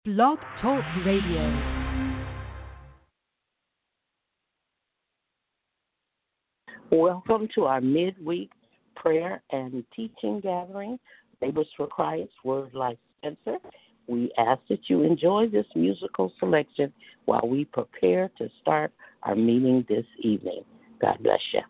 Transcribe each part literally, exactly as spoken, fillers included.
Blog Talk Radio. Welcome to our midweek prayer and teaching gathering, Labors for Christ, Word Life Center. We ask that you enjoy this musical selection while we prepare to start our meeting this evening. God bless you.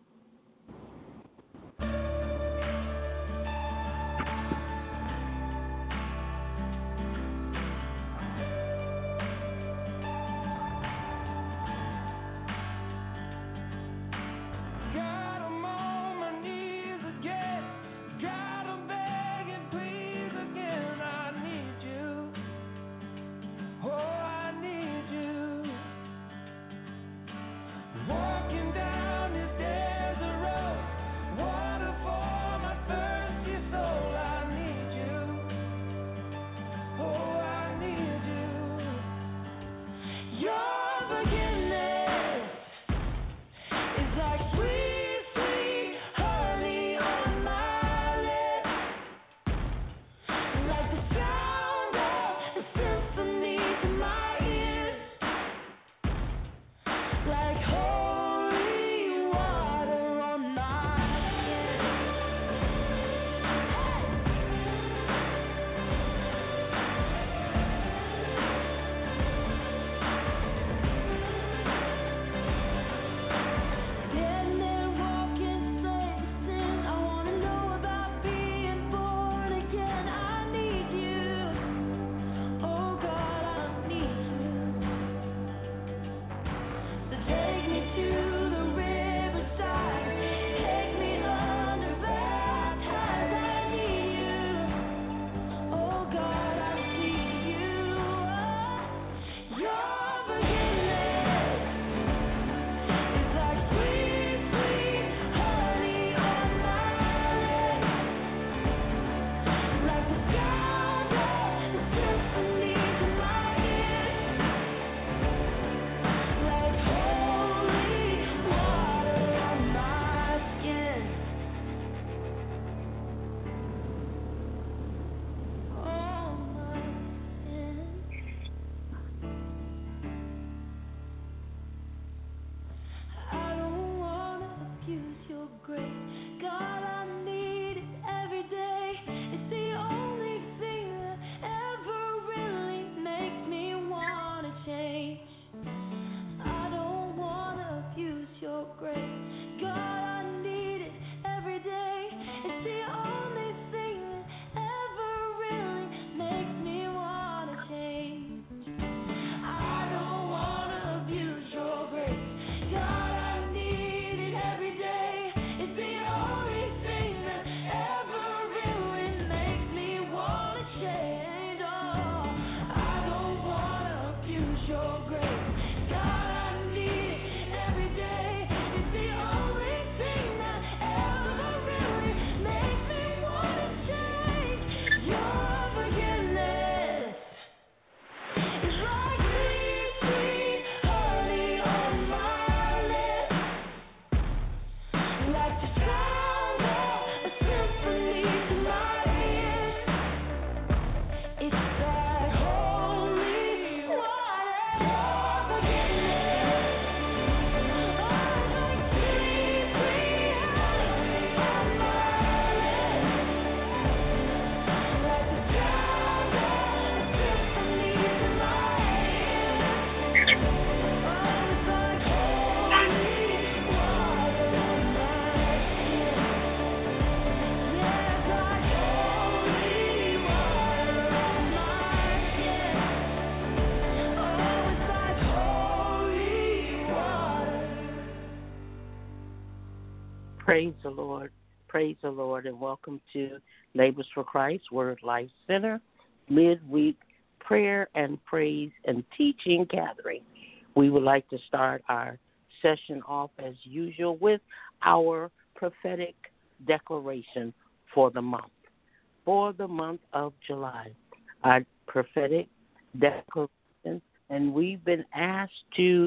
Praise the Lord. Praise the Lord, and welcome to Labors for Christ, Word Life Center, midweek prayer and praise and teaching gathering. We would like to start our session off as usual with our prophetic declaration for the month, for the month of July. Our prophetic declaration, and we've been asked to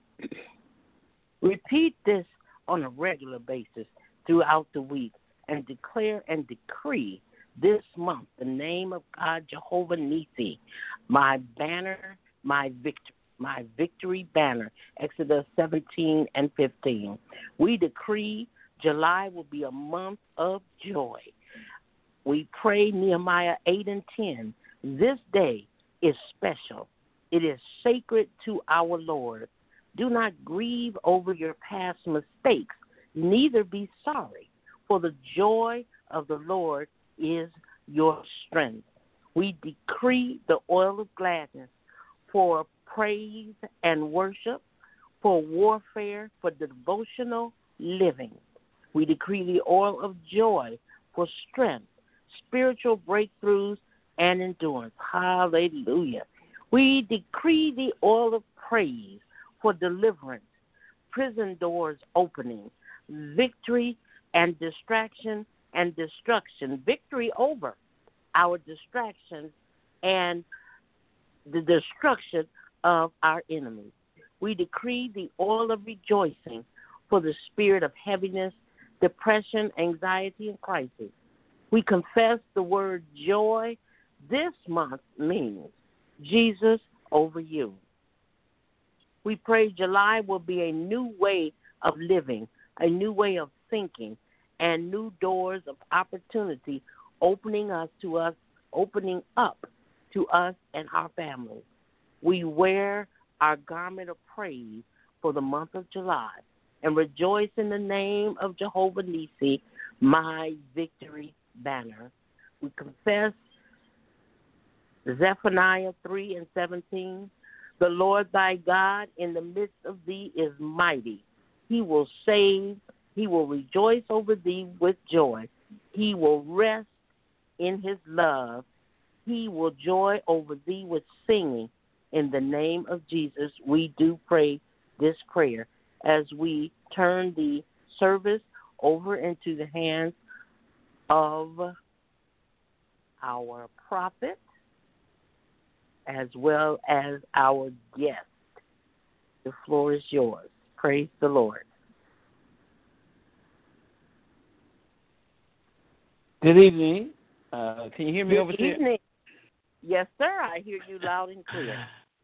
repeat this on a regular basis throughout the week and declare and decree this month the name of God, Jehovah Nissi, my banner, my victory. My victory banner, Exodus seventeen and fifteen. We decree July will be a month of joy. We pray Nehemiah eight and ten. This day is special. It is sacred to our Lord. Do not grieve over your past mistakes, neither be sorry, for the joy of the Lord is your strength. We decree the oil of gladness for praise and worship, for warfare, for devotional living. We decree the oil of joy for strength, spiritual breakthroughs, and endurance. Hallelujah. We decree the oil of praise for deliverance, prison doors opening, victory and distraction and destruction, victory over our distractions and the destruction of our enemies. We decree the oil of rejoicing for the spirit of heaviness, depression, anxiety, and crisis. We confess the word joy this month means Jesus over you. We pray July will be a new way of living, a new way of thinking, and new doors of opportunity opening us to us, opening up to us and our families. We wear our garment of praise for the month of July and rejoice in the name of Jehovah Nissi, my victory banner. We confess Zephaniah three and seventeen. The Lord thy God in the midst of thee is mighty. He will save. He will rejoice over thee with joy. He will rest in his love. He will joy over thee with singing. In the name of Jesus, we do pray this prayer as we turn the service over into the hands of our prophet as well as our guest. The floor is yours. Praise the Lord. Good evening. Uh, can you hear me Good over evening. there? Yes, sir. I hear you loud and clear.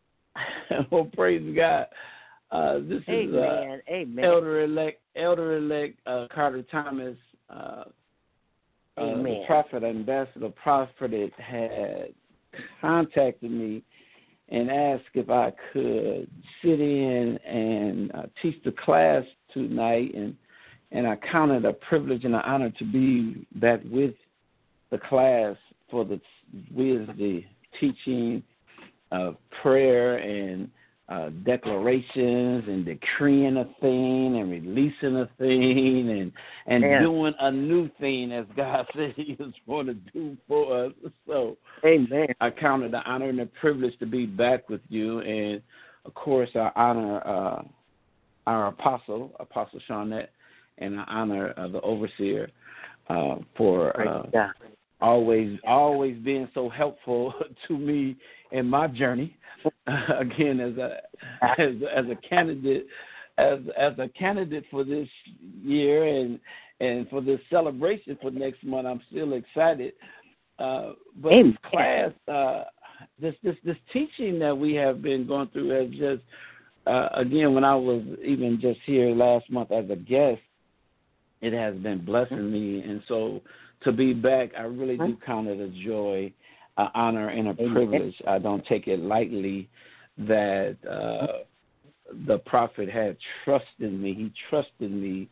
Well, praise God. Uh, this Amen. is uh, Amen. Elder elect Elder elect uh, Carter Thomas, uh, uh, the prophet ambassador prophet had contacted me and asked if I could sit in and uh, teach the class tonight, and and I counted a privilege and an honor to be back with the class for the with the teaching of prayer and uh, declarations and decreeing a thing and releasing a thing and and yeah. doing a new thing as God said He was going to do for us. So, Amen. I count it the honor and the privilege to be back with you, and of course, I honor uh, our apostle, Apostle Shawnette, and I honor uh, the overseer uh, for uh, always always being so helpful to me in my journey. Uh, again, as a as as a candidate as as a candidate for this year and and for this celebration for next month, I'm still excited. Uh, but Amen. this class, uh, this this this teaching that we have been going through has just uh, again, when I was even just here last month as a guest, it has been blessing me, and so to be back, I really do count it a joy, an honor, and a privilege. I don't take it lightly that uh, the prophet had trust in me. He trusted me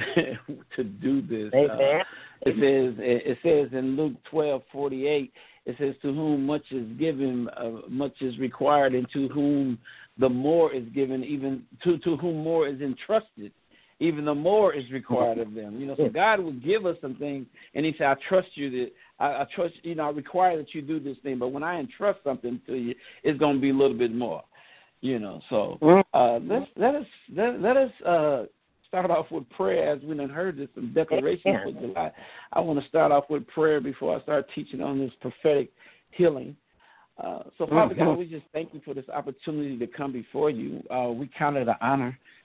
to do this. Uh, it says it says in Luke twelve forty eight. It says, "To whom much is given, uh, much is required, and to whom the more is given, even to to whom more is entrusted." Even the more is required of them. You know, so God will give us some things, and He said, "I trust you that I, I trust you know I require that you do this thing, but when I entrust something to you, it's going to be a little bit more." You know, so uh, let's let us let, let us uh, start off with prayer as we done heard this some declaration for July. I want to start off with prayer before I start teaching on this prophetic healing. Uh, so, Father God, we just thank you for this opportunity to come before you. Uh, we count it an honor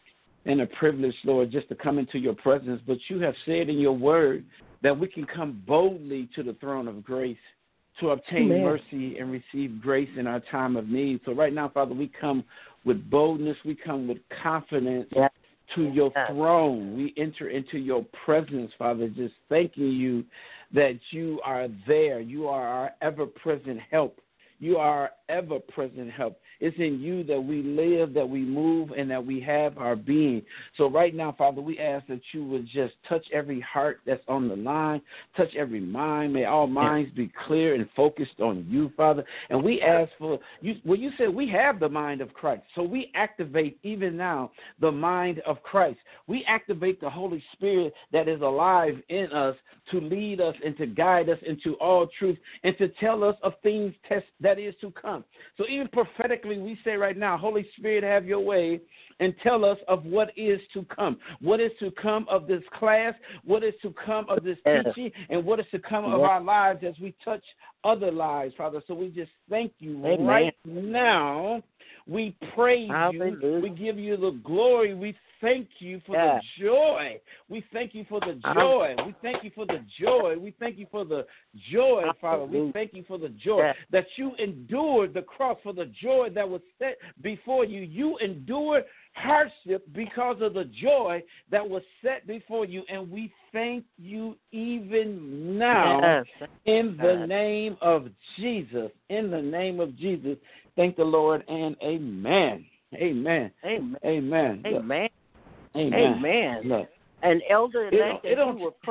and a privilege, Lord, just to come into your presence. But you have said in your word that we can come boldly to the throne of grace to obtain Amen. mercy and receive grace in our time of need. So right now, Father, we come with boldness. We come with confidence Yes. to your Yes. throne. We enter into your presence, Father, just thanking you that you are there. You are our ever-present help. You are our ever-present help. It's in you that we live, that we move, and that we have our being. So right now, Father, we ask that you would just touch every heart that's on the line, touch every mind. May all minds be clear and focused on you, Father. And we ask for, you. well, you said we have the mind of Christ. So we activate even now the mind of Christ. We activate the Holy Spirit that is alive in us to lead us and to guide us into all truth and to tell us of things test, that is to come. So even prophetically, we say right now, Holy Spirit, have your way and tell us of what is to come. What is to come of this class, what is to come of this Yes. teaching, and what is to come of Yes. our lives as we touch other lives, Father. So we just thank you Amen. right now. We praise Hallelujah. you. We give you the glory. We thank you for Yes. the joy. We thank you for the joy. We thank you for the joy. We thank you for the joy, Father. We thank you for the joy Yes. that you endured the cross for the joy that was set before you. You endured hardship because of the joy that was set before you, and we thank you even now Yes. in the Yes. name of Jesus. In the name of Jesus. Thank the Lord and amen. Amen. Amen. Amen. Look, Amen. Amen. Amen. Look, And Elder, It elect, don't- it as you don't- were pr-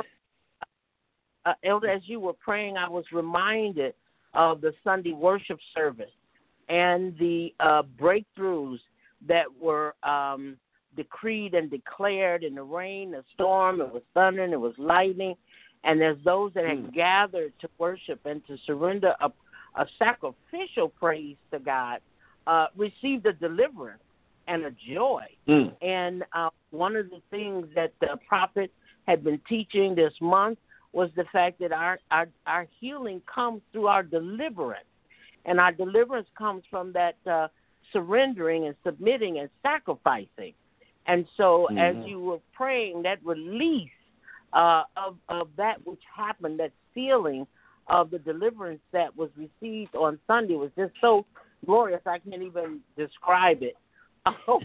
uh, Elder, as you were praying, I was reminded of the Sunday worship service and the uh, breakthroughs that were um, decreed and declared in the rain, the storm. It was thunder, and it was lightning. And there's those that had Mm. gathered to worship and to surrender a, a sacrificial praise to God, uh, received a deliverance and a joy. Mm. And uh, one of the things that the prophet had been teaching this month was the fact that our, our, our healing comes through our deliverance. And our deliverance comes from that uh, surrendering and submitting and sacrificing. And so Mhm. as you were praying, that release uh, of, of that which happened, that feeling of the deliverance that was received on Sunday was just so glorious, I can't even describe it. Oh,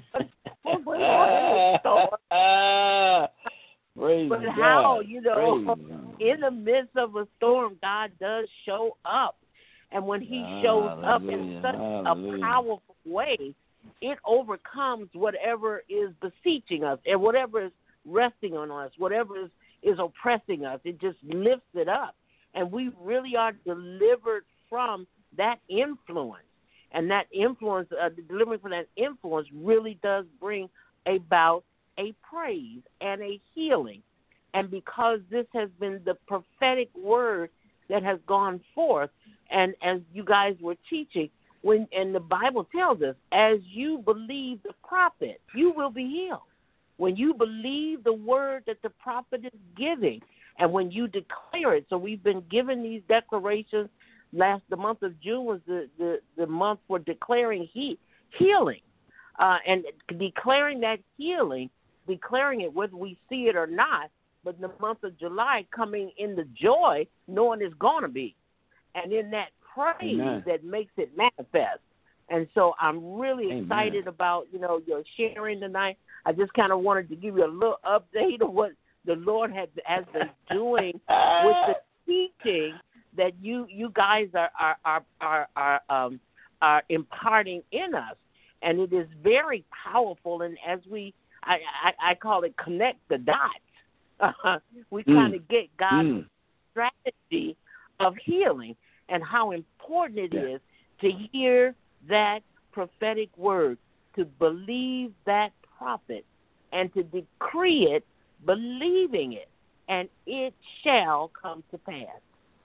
Praise but God. how, you know, Praise in the midst of a storm, God does show up. And when he shows up in Hallelujah. such Hallelujah. a powerful way, it overcomes whatever is beseeching us and whatever is resting on us, whatever is, is oppressing us. It just lifts it up. And we really are delivered from that influence. And that influence, uh, delivering from that influence really does bring about a praise and a healing. And because this has been the prophetic word that has gone forth, and as you guys were teaching, when and the Bible tells us, as you believe the prophet, you will be healed. When you believe the word that the prophet is giving, and when you declare it. So we've been given these declarations. Last the month of June was the, the, the month for declaring he, healing, uh, and declaring that healing, declaring it whether we see it or not. But in the month of July, coming in the joy, knowing it's going to be. And in that praise Amen. that makes it manifest. And so I'm really Amen. excited about, you know, your sharing tonight. I just kind of wanted to give you a little update of what the Lord has, has been doing with the teaching that you you guys are are are are, are, um, are imparting in us. And it is very powerful. And as we, I, I, I call it connect the dots. Uh, we Mm. kind of get God's Mm. strategy of healing and how important it Yeah. is to hear that prophetic word, to believe that prophet, and to decree it, believing it, and it shall come to pass.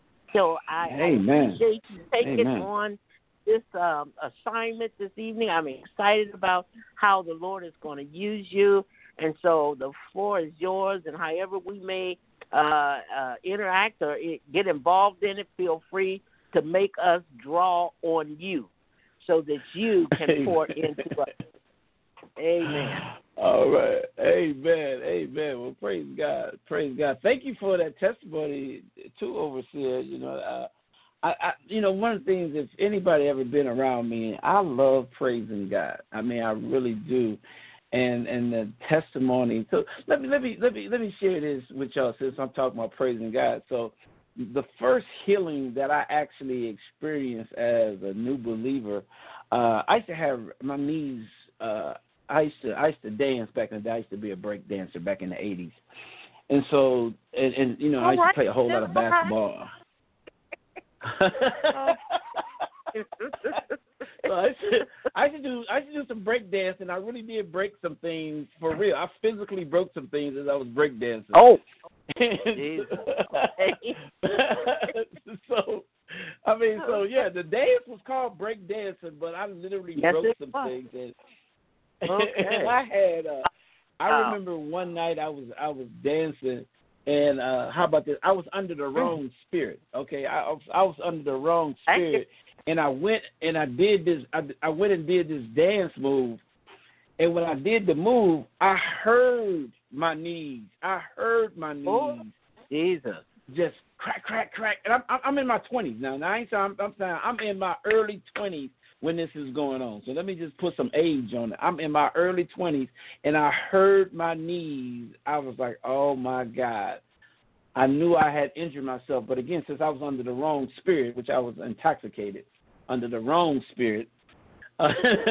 So I, I Amen. appreciate you taking Amen. on this um, assignment this evening. I'm excited about how the Lord is going to use you. And so the floor is yours, and however we may uh, uh, interact or get involved in it, feel free to make us draw on you so that you can pour into us. Amen. All right. Amen. Amen. Well, praise God. Praise God. Thank you for that testimony, too, Overseer. You know, uh, I, I, you know, one of the things, if anybody ever been around me, I love praising God. I mean, I really do. And and the testimony. So let me let me let me let me share this with y'all since I'm talking about praising God. So the first healing that I actually experienced as a new believer, uh, I used to have my knees. Uh, I used to I used to dance back in the day. I used to be a break dancer back in the eighties, and so and, and you know I used to play a whole lot of basketball. So I used, to, I used to do I used to do some break dancing. I really did break some things for real. I physically broke some things as I was break dancing. Oh, so I mean, so yeah, the dance was called break dancing, but I literally yes, broke some was. things. And, okay. and I had, uh, I oh. remember one night I was I was dancing. And uh, how about this? I was under the wrong spirit. Okay, I, I was I was under the wrong spirit, and I went and I did this. I, I went and did this dance move, and when I did the move, I heard my knees. I heard my knees. Oh, Jesus! Just crack, crack, crack. And I'm I'm in my twenties now. Now I ain't saying I'm, I'm saying I'm in my early twenties when this is going on. So let me just put some age on it. I'm in my early twenties, and I heard my knees. I was like, oh, my God. I knew I had injured myself. But, again, since I was under the wrong spirit, which I was intoxicated, under the wrong spirit, uh,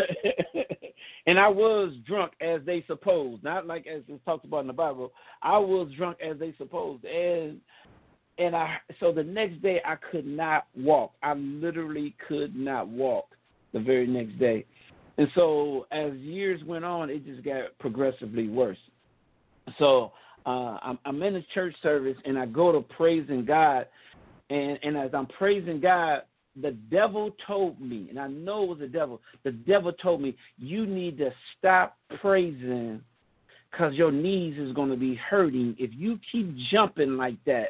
and I was drunk as they supposed, not like as it's talked about in the Bible. I was drunk as they supposed. And and I so the next day I could not walk. I literally could not walk. The very next day. And so as years went on, it just got progressively worse. So uh, I'm, I'm in a church service, and I go to praising God, and, and as I'm praising God, the devil told me, and I know it was the devil, the devil told me, you need to stop praising because your knees is going to be hurting if you keep jumping like that.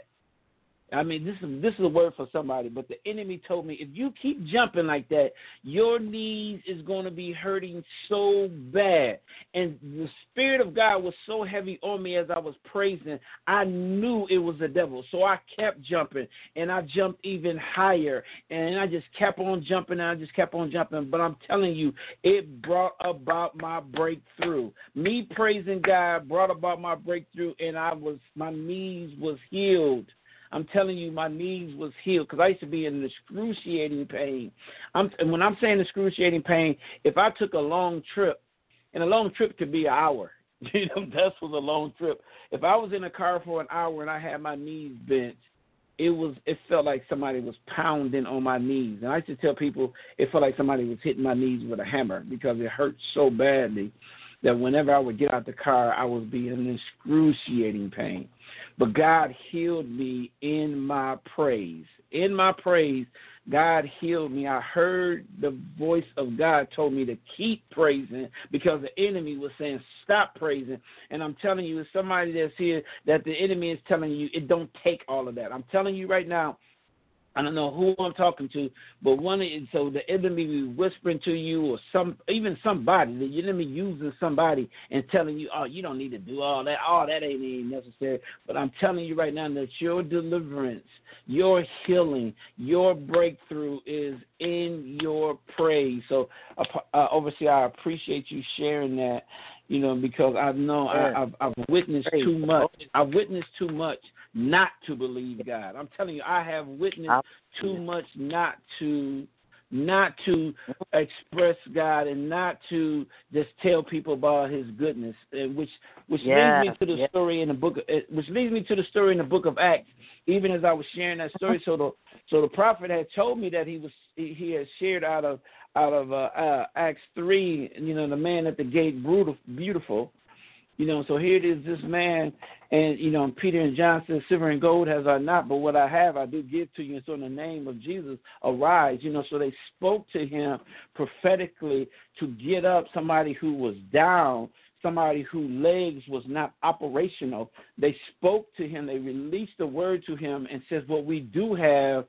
I mean, this is this is a word for somebody, but the enemy told me, if you keep jumping like that, your knees is going to be hurting so bad. And the Spirit of God was so heavy on me as I was praising, I knew it was the devil. So I kept jumping, and I jumped even higher, and I just kept on jumping, and I just kept on jumping. But I'm telling you, it brought about my breakthrough. Me praising God brought about my breakthrough, and I was my knees was healed. I'm telling you, my knees was healed because I used to be in excruciating pain. I'm, and when I'm saying excruciating pain, if I took a long trip, and a long trip could be an hour, you know, that was a long trip. If I was in a car for an hour and I had my knees bent, it was it felt like somebody was pounding on my knees. And I used to tell people it felt like somebody was hitting my knees with a hammer because it hurt so badly that whenever I would get out the car, I would be in excruciating pain. But God healed me in my praise. In my praise, God healed me. I heard the voice of God told me to keep praising because the enemy was saying, stop praising. And I'm telling you, it's somebody that's here that the enemy is telling you it don't take all of that. I'm telling you right now, I don't know who I'm talking to, but one of so the enemy be whispering to you, or some even somebody, the enemy using somebody and telling you, oh, you don't need to do all that. All that ain't even necessary. But I'm telling you right now that your deliverance, your healing, your breakthrough is in your praise. So, uh, Overseer, I appreciate you sharing that, you know, because I know I, I've, I've witnessed too much. I've witnessed too much not to believe God. I'm telling you, I have witnessed too much not to not to express God and not to just tell people about His goodness, which which yeah, leads me to the yeah. story in the book, of, which leads me to the story in the book of Acts. Even as I was sharing that story, so the so the prophet had told me that he was he, he had shared out of out of uh, uh, Acts three, you know, the man at the gate, brutal, beautiful. You know, so here it is, this man, and, you know, Peter and John said, silver and gold has I not, but what I have I do give to you. And so in the name of Jesus, arise. You know, so they spoke to him prophetically to get up somebody who was down, somebody whose legs was not operational. They spoke to him. They released the word to him and says, what we do have,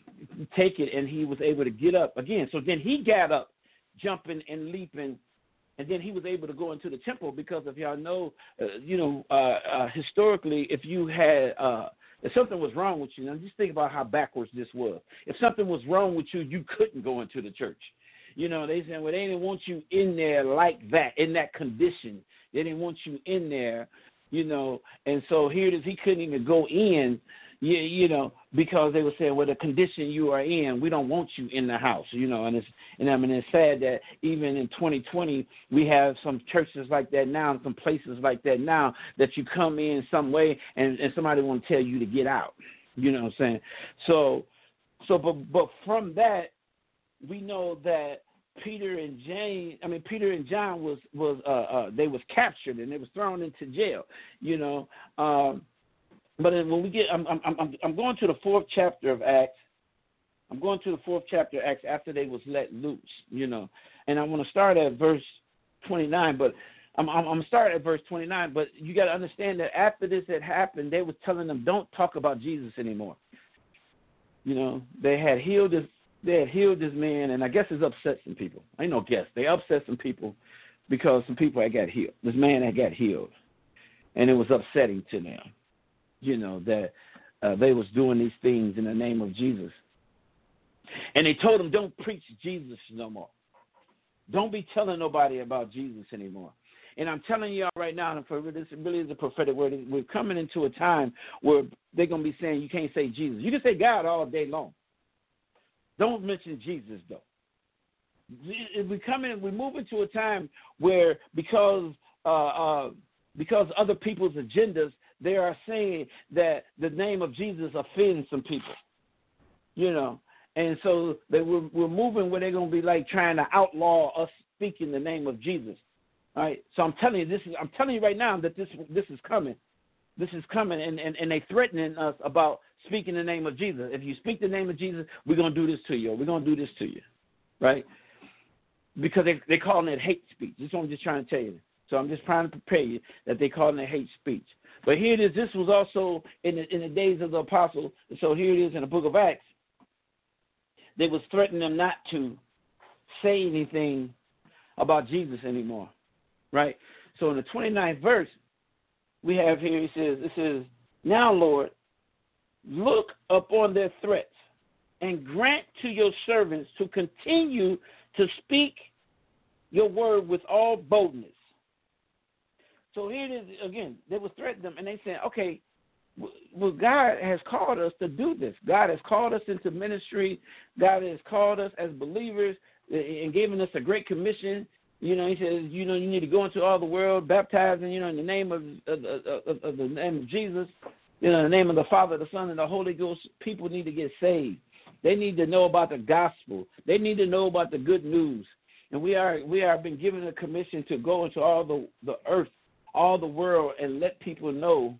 take it. And he was able to get up again. So then he got up, jumping and leaping And then he was able to go into the temple because if y'all know, uh, you know, uh, uh, historically, if you had, uh, if something was wrong with you, now just think about how backwards this was. If something was wrong with you, you couldn't go into the church. You know, they said, well, they didn't want you in there like that, in that condition. They didn't want you in there, you know. And so here it is, he couldn't even go in, you, you know, because they were saying, well, the condition you are in, we don't want you in the house, you know. And it's, and I mean, it's sad that even in twenty twenty, we have some churches like that now, and some places like that now, that you come in some way and, and somebody want to tell you to get out, you know what I'm saying? So, so, but, but from that, we know that Peter and James, I mean, Peter and John was, was uh, uh, they was captured and they was thrown into jail, you know. Um, but when we get, I'm, I'm, I'm, I'm going to the fourth chapter of Acts. I'm going to the fourth chapter of Acts after they was let loose, you know. And I want to start at verse twenty-nine, but I'm, I'm, I'm starting at verse twenty-nine. But you got to understand that after this had happened, they was telling them, don't talk about Jesus anymore. You know, they had healed this, they had healed this man, and I guess it's upset some people. I ain't no guess. They upset some people because some people had got healed. This man had got healed, and it was upsetting to them. You know, that uh, they was doing these things in the name of Jesus. And they told him, don't preach Jesus no more. Don't be telling nobody about Jesus anymore. And I'm telling y'all right now, and for this really is a prophetic word, we're coming into a time where they're going to be saying you can't say Jesus. You can say God all day long. Don't mention Jesus, though. We're coming, we're moving to a time where because uh, uh, because other people's agendas, they are saying that the name of Jesus offends some people, you know. And so they were, we're moving where they're going to be like trying to outlaw us speaking the name of Jesus. All right. So I'm telling you, this is I'm telling you right now that this this is coming. This is coming, and, and, and they threatening us about speaking the name of Jesus. If you speak the name of Jesus, we're going to do this to you, or we're going to do this to you, right? Because they, they're calling it hate speech. This is what I'm just trying to tell you. So I'm just trying to prepare you that they're calling it hate speech. But here it is. This was also in the, in the days of the apostles. So here it is in the book of Acts. They was threatening them not to say anything about Jesus anymore, right? So in the twenty-ninth verse, we have here, he says, it says, now, Lord, look upon their threats and grant to your servants to continue to speak your word with all boldness. So here it is again. They were threatening them, and they said, okay, well, God has called us to do this. God has called us into ministry. God has called us as believers and given us a great commission. You know, he says, you know, you need to go into all the world, baptizing, you know, in the name of, of, of, of the name of Jesus, you know, in the name of the Father, the Son, and the Holy Ghost. People need to get saved. They need to know about the gospel. They need to know about the good news. And we are we are been given a commission to go into all the, the earth, all the world, and let people know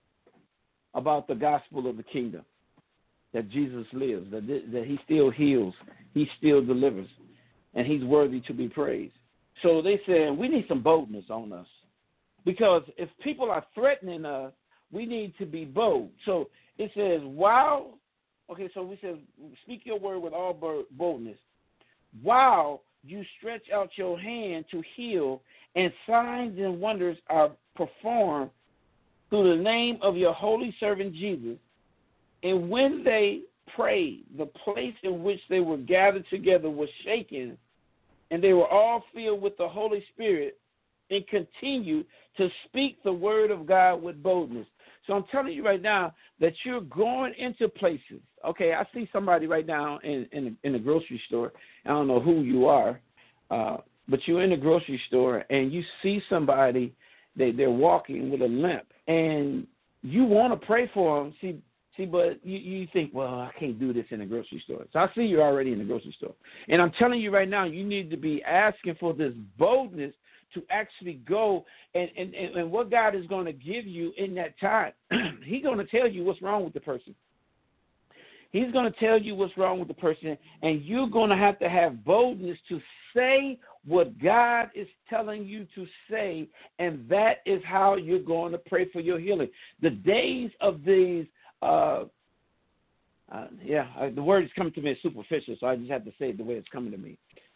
about the gospel of the kingdom, that Jesus lives, that, that he still heals, he still delivers, and he's worthy to be praised. So they said, we need some boldness on us, because if people are threatening us, we need to be bold. So it says, while, okay, so we said, speak your word with all boldness, while you stretch out your hand to heal, and signs and wonders are performed through the name of your holy servant Jesus. And when they prayed, the place in which they were gathered together was shaken, and they were all filled with the Holy Spirit and continued to speak the word of God with boldness. So I'm telling you right now that you're going into places. Okay, I see somebody right now in in, in the grocery store. I don't know who you are, uh, but you're in the grocery store and you see somebody, they, they're walking with a limp, and you want to pray for them. See, see, but you, you think, well, I can't do this in the grocery store. So I see you're already in the grocery store. And I'm telling you right now, you need to be asking for this boldness to actually go, and, and, and what God is going to give you in that time, he's going to tell you what's wrong with the person. He's going to tell you what's wrong with the person, and you're going to have to have boldness to say what God is telling you to say, and that is how you're going to pray for your healing. The days of these, uh, uh, yeah, uh, the word is coming to me as superficial, so I just have to say it the way it's coming to me.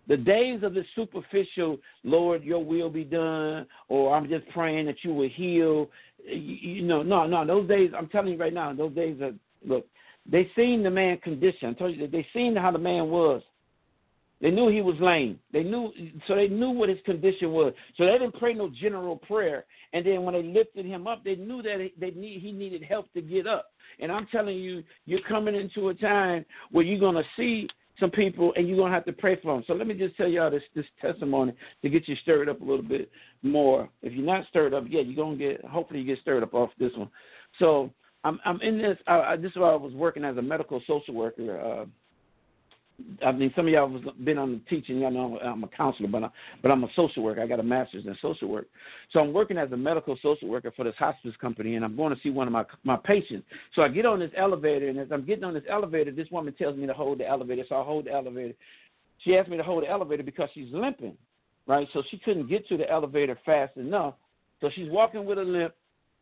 The days of the superficial, Lord, your will be done, or I'm just praying that you will heal. You, you know, no, no, those days, I'm telling you right now, those days are, look, they seen the man condition. I told you that they seen how the man was. They knew he was lame. They knew, so they knew what his condition was. So they didn't pray no general prayer. And then when they lifted him up, they knew that they need, he needed help to get up. And I'm telling you, you're coming into a time where you're going to see some people and you're going to have to pray for them. So let me just tell y'all this, this testimony to get you stirred up a little bit more. If you're not stirred up yet, you're going to get, hopefully you get stirred up off this one. So I'm, I'm in this, I, I, this is why I was working as a medical social worker. Uh, I mean, some of y'all have been on the teaching. Y'all know I'm a counselor, but, I, but I'm a social worker. I got a master's in social work. So I'm working as a medical social worker for this hospice company, and I'm going to see one of my my patients. So I get on this elevator, and as I'm getting on this elevator, this woman tells me to hold the elevator. So I hold the elevator. She asked me to hold the elevator because she's limping, right? So she couldn't get to the elevator fast enough. So she's walking with a limp.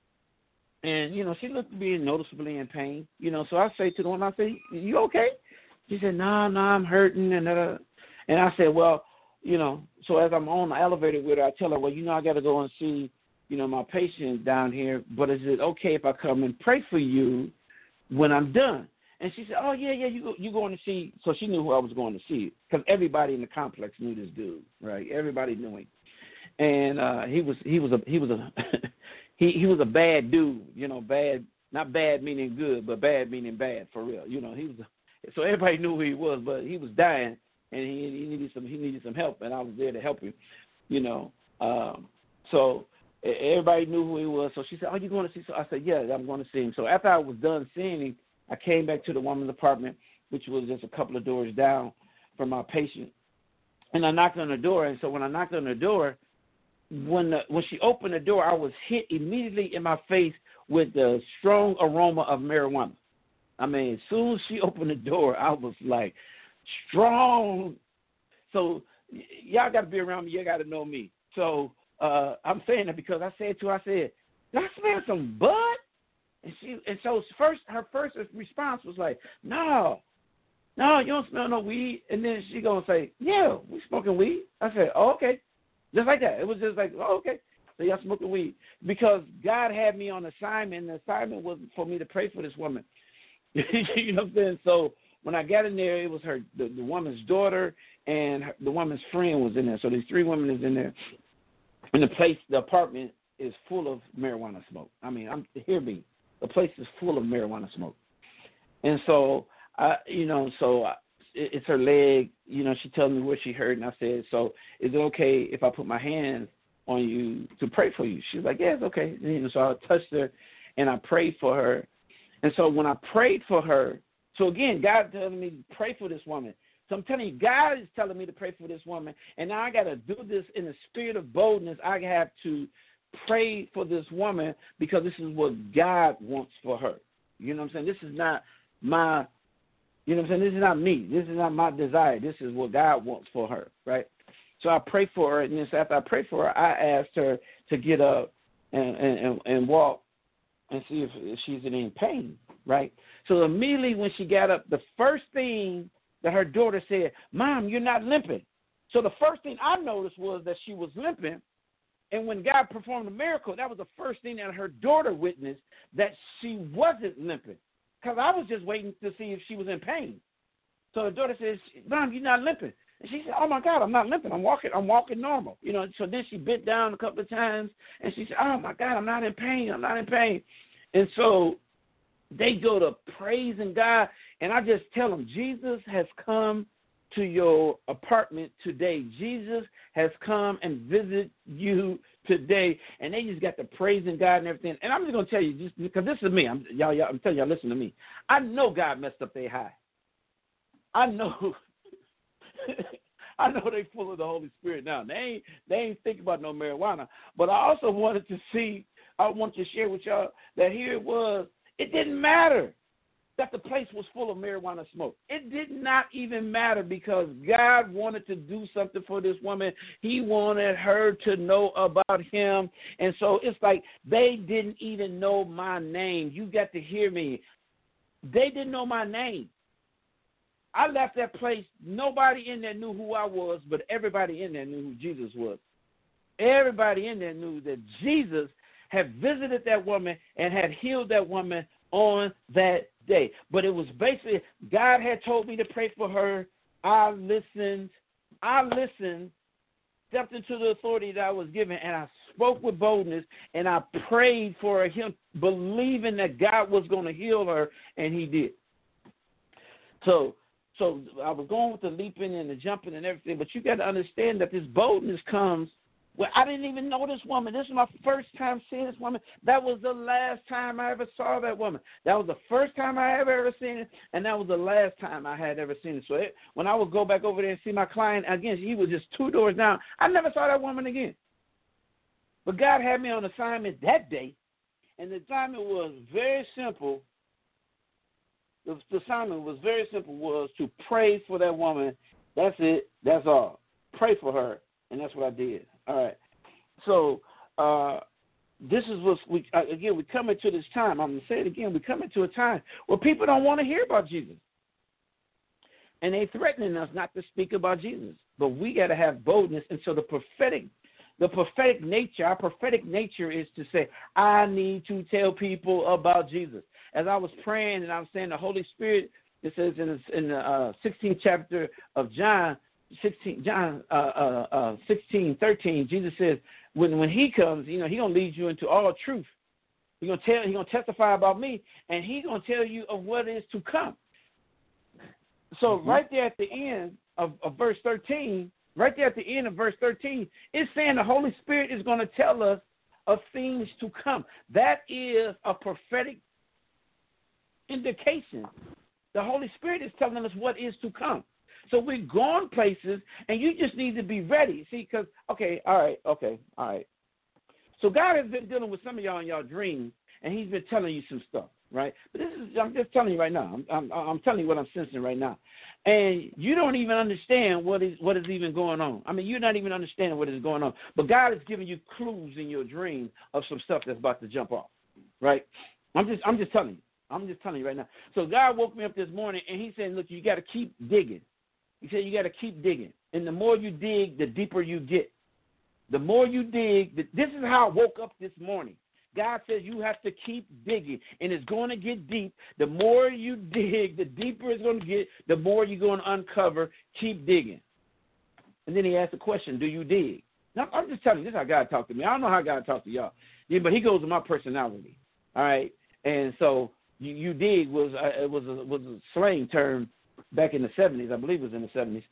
And, you know, she looked to be noticeably in pain. You know, so I say to the woman, I say, you okay? She said, no, no, I'm hurting. And uh, and I said, well, you know, so as I'm on the elevator with her, I tell her, well, you know, I got to go and see, you know, my patient down here. But is it okay if I come and pray for you when I'm done? And she said, oh, yeah, yeah, you go, you going to see. So she knew who I was going to see because everybody in the complex knew this dude, right? Everybody knew him. And uh, he was he was a he was a he he was a bad dude, you know, bad, not bad meaning good, but bad meaning bad for real. You know, he was a, so everybody knew who he was, but he was dying, and he, he needed some he needed some help, and I was there to help him, you know. Um, so everybody knew who he was. So she said, "Oh, you going to see?" So I said, "Yeah, I'm going to see him." So after I was done seeing him, I came back to the woman's apartment, which was just a couple of doors down from my patient, and I knocked on the door. And so when I knocked on the door, when the, when she opened the door, I was hit immediately in my face with the strong aroma of marijuana. I mean, as soon as she opened the door, I was like, strong. So y- y'all got to be around me. You got to know me. So uh, I'm saying that because I said to her, I said, did I smell some bud? And she, and so first, her first response was like, no, no, you don't smell no weed. And then she going to say, yeah, we smoking weed. I said, oh, okay. Just like that. It was just like, oh, okay. So y'all smoking weed. Because God had me on assignment, and the assignment was for me to pray for this woman. You know what I'm saying? So when I got in there, it was her, the, the woman's daughter, and her, the woman's friend was in there. So these three women is in there. And the place, the apartment is full of marijuana smoke. I mean, I'm hear me. The place is full of marijuana smoke. And so, I, you know, so I, it, it's her leg. You know, she told me what she heard, and I said, so is it okay if I put my hands on you to pray for you? She was like, yeah, it's okay. And, you know, so I touched her, and I prayed for her. And so when I prayed for her, so again, God telling me to pray for this woman. So I'm telling you, God is telling me to pray for this woman. And now I got to do this in the spirit of boldness. I have to pray for this woman because this is what God wants for her. You know what I'm saying? This is not my, you know what I'm saying? This is not me. This is not my desire. This is what God wants for her, right? So I prayed for her. And then so after I prayed for her, I asked her to get up and, and, and walk and see if, if she's in any pain, right? So immediately when she got up, the first thing that her daughter said, Mom, you're not limping. So the first thing I noticed was that she was limping, and when God performed a miracle, that was the first thing that her daughter witnessed, that she wasn't limping, because I was just waiting to see if she was in pain. So the daughter says, Mom, you're not limping. And she said, oh, my God, I'm not limping. I'm walking I'm walking normal. You know. So then she bent down a couple of times, and she said, oh, my God, I'm not in pain. I'm not in pain. And so they go to praising God, and I just tell them, Jesus has come to your apartment today. Jesus has come and visited you today, and they just got to praising God and everything. And I'm just going to tell you, just because this is me. I'm, y'all, y'all, I'm telling y'all, listen to me. I know God messed up their high. I know. I know they full of the Holy Spirit now. They ain't they ain't thinking about no marijuana. But I also wanted to see, I want to share with y'all that here it was. It didn't matter that the place was full of marijuana smoke. It did not even matter because God wanted to do something for this woman. He wanted her to know about him. And so it's like they didn't even know my name. You got to hear me. They didn't know my name. I left that place. Nobody in there knew who I was, but everybody in there knew who Jesus was. Everybody in there knew that Jesus had visited that woman and had healed that woman on that day. But it was basically, God had told me to pray for her. I listened. I listened, stepped into the authority that I was given, and I spoke with boldness, and I prayed for him, believing that God was going to heal her, and he did. So, so I was going with the leaping and the jumping and everything, but you got to understand that this boldness comes. Well, I didn't even know this woman. This is my first time seeing this woman. That was the last time I ever saw that woman. That was the first time I ever ever seen it, and that was the last time I had ever seen it. So it, when I would go back over there and see my client again, he was just two doors down. I never saw that woman again. But God had me on assignment that day, and the assignment was very simple. The, the assignment was very simple, was to pray for that woman. That's it. That's all. Pray for her, and that's what I did. All right. So uh, this is what we, uh, again, we come into this time. I'm going to say it again. We come into a time where people don't want to hear about Jesus. And they're threatening us not to speak about Jesus. But we got to have boldness. And so the prophetic, the prophetic nature, our prophetic nature is to say, I need to tell people about Jesus. As I was praying and I was saying the Holy Spirit, it says in the, in the uh, sixteenth chapter of John, sixteen, John uh, uh, uh, sixteen, thirteen, Jesus says, when when he comes, you know, he's gonna lead you into all truth. He's gonna tell, he's gonna testify about me, and he's gonna tell you of what is to come. So mm-hmm. right there at the end of, of verse thirteen, right there at the end of verse thirteen, it's saying the Holy Spirit is gonna tell us of things to come. That is a prophetic indication. The Holy Spirit is telling us what is to come. So we're going places, and you just need to be ready. See, because, okay, all right, okay, all right. So God has been dealing with some of y'all in y'all dreams, and he's been telling you some stuff, right? But this is, I'm just telling you right now. I'm, I'm, I'm telling you what I'm sensing right now. And you don't even understand what is what is even going on. I mean, you're not even understanding what is going on. But God is giving you clues in your dream of some stuff that's about to jump off, right? I'm just, I'm just telling you. I'm just telling you right now. So God woke me up this morning, and he said, look, you got to keep digging. He said, you got to keep digging. And the more you dig, the deeper you get. The more you dig, the, this is how I woke up this morning. God says you have to keep digging, and it's going to get deep. The more you dig, the deeper it's going to get, the more you're going to uncover. Keep digging. And then he asked the question, do you dig? Now, I'm just telling you, this is how God talked to me. I don't know how God talked to y'all, yeah, but he goes with my personality, all right? And so you, you dig was, uh, it was, a, was a slang term back in the seventies. I believe it was in the seventies.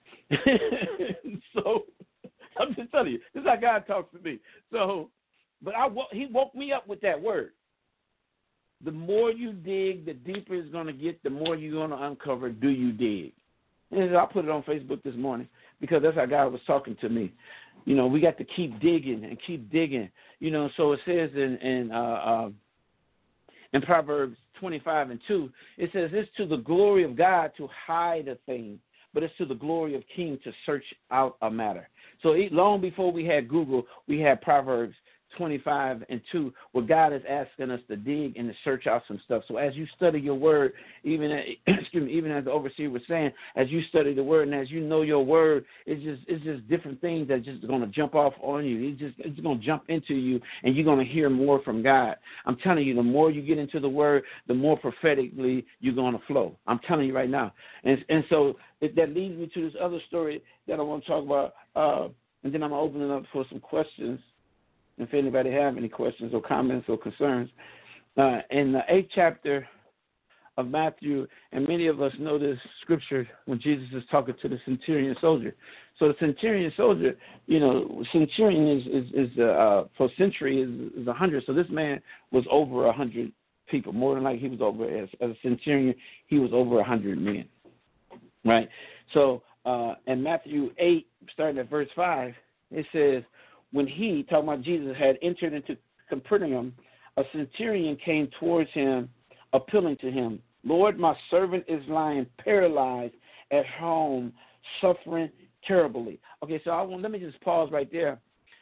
So I'm just telling you, this is how God talks to me. So, but I he woke me up with that word. The more you dig, the deeper it's going to get, the more you're going to uncover, do you dig? And I put it on Facebook this morning because that's how God was talking to me. You know, we got to keep digging and keep digging. You know, so it says in, in, uh, uh, in Proverbs twenty-five and two, it says, it's to the glory of God to hide a thing, but it's to the glory of king to search out a matter. So long before we had Google, we had Proverbs twenty-five and two, where God is asking us to dig and to search out some stuff. So as you study your word, even as, excuse me, even as the overseer was saying, as you study the word and as you know your word, it's just it's just different things that just going to jump off on you. It's just it's going to jump into you, and you're going to hear more from God. I'm telling you, the more you get into the word, the more prophetically you're going to flow. I'm telling you right now. And and so it, that leads me to this other story that I want to talk about, uh, and then I'm going to open it up for some questions. If anybody have any questions or comments or concerns, uh, in the eighth chapter of Matthew, and many of us know this scripture when Jesus is talking to the centurion soldier. So the centurion soldier, you know, centurion is is, is uh, for century is, is a hundred. So this man was over a hundred people, more than like he was over as, as a centurion. He was over a hundred men, right? So uh, in Matthew eight, starting at verse five, it says, when he, talking about Jesus, had entered into Capernaum, a centurion came towards him, appealing to him, Lord, my servant is lying paralyzed at home, suffering terribly. Okay, so I want, let me just pause right there.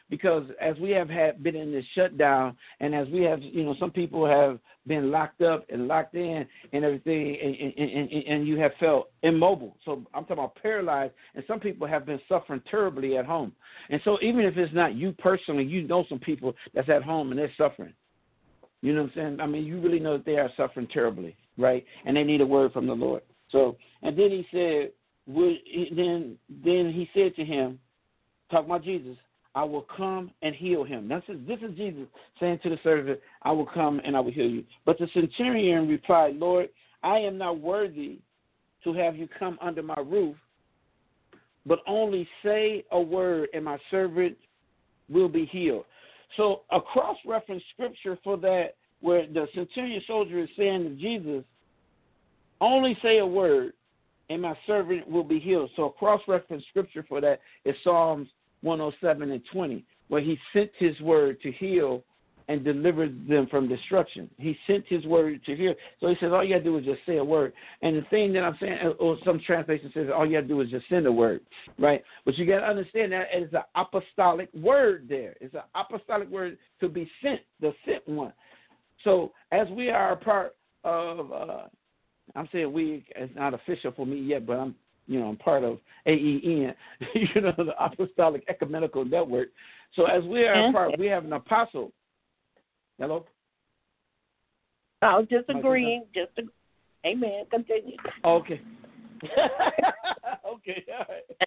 because as we have had been in this shutdown, and as we have, you know, some people have been locked up and locked in and everything, and, and, and, and you have felt immobile. So I'm talking about paralyzed, and some people have been suffering terribly at home. And so even if it's not you personally, you know some people that's at home and they're suffering. You know what I'm saying? I mean, you really know that they are suffering terribly, right? And they need a word from the Lord. So, and then he said, would, then, then he said to him, talk about Jesus, I will come and heal him. This is, this is Jesus saying to the servant, I will come and I will heal you. But the centurion replied, Lord, I am not worthy to have you come under my roof, but only say a word and my servant will be healed. So a cross-reference scripture for that, where the centurion soldier is saying to Jesus, only say a word and my servant will be healed. So a cross-reference scripture for that is Psalms one oh seven and twenty, where he sent his word to heal and deliver them from destruction. He sent his word to heal. So he says, all you got to do is just say a word. And the thing that I'm saying, or some translation says, all you got to do is just send a word, right? But you got to understand that it's an apostolic word there. It's an apostolic word to be sent, the sent one. So as we are a part of, uh, I'm saying we, it's not official for me yet, but I'm, you know, I'm part of A E N, you know, the Apostolic Ecumenical Network. So as we are a part, we have an apostle. Hello? I was just agreeing. Just a, amen. Continue. Okay. okay. All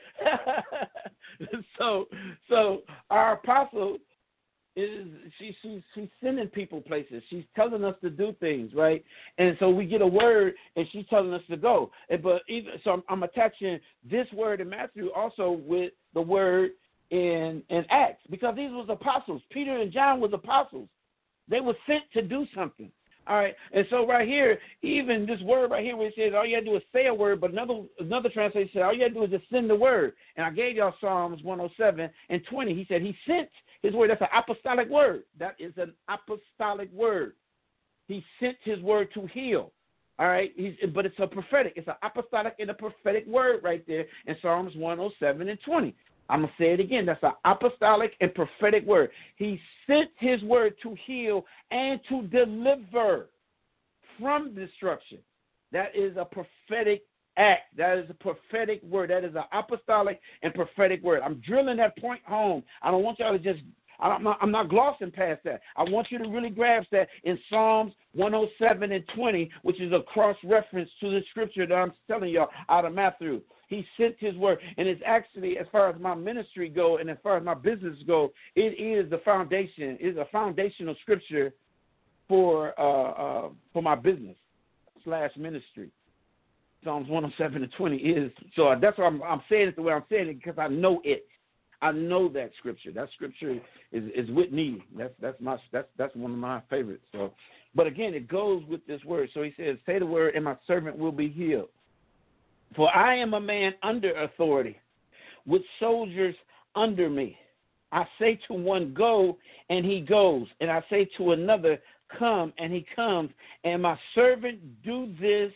right. so, so our apostle is she, she she's sending people places. She's telling us to do things, right? And so we get a word, and she's telling us to go. And, but even so, I'm, I'm attaching this word in Matthew also with the word in in Acts, because these was apostles. Peter and John was apostles. They were sent to do something. All right. And so right here, even this word right here where it says all you got to do is say a word, but another another translation said all you got to do is just send the word. And I gave y'all Psalms one oh seven and twenty. He said he sent his word. That's an apostolic word. That is an apostolic word. He sent his word to heal. All right. He's, but it's a prophetic. It's an apostolic and a prophetic word right there in Psalms one oh seven and twenty. I'm going to say it again. That's an apostolic and prophetic word. He sent his word to heal and to deliver from destruction. That is a prophetic act. That is a prophetic word. That is an apostolic and prophetic word. I'm drilling that point home. I don't want y'all to just, I'm not, I'm not glossing past that. I want you to really grasp that in Psalms one oh seven and twenty, which is a cross-reference to the scripture that I'm telling y'all out of Matthew. He sent his word, and it's actually, as far as my ministry go and as far as my business go, it is the foundation. It is a foundational scripture for uh, uh, for my business slash ministry. Psalms one oh seven and twenty is, so that's why I'm, I'm saying it the way I'm saying it, because I know it. I know that scripture. That scripture is, is with me. That's that's my that's that's one of my favorites. So, but again, it goes with this word. So he says, "Say the word, and my servant will be healed. For I am a man under authority, with soldiers under me. I say to one, go, and he goes. And I say to another, come, and he comes. And my servant, do this,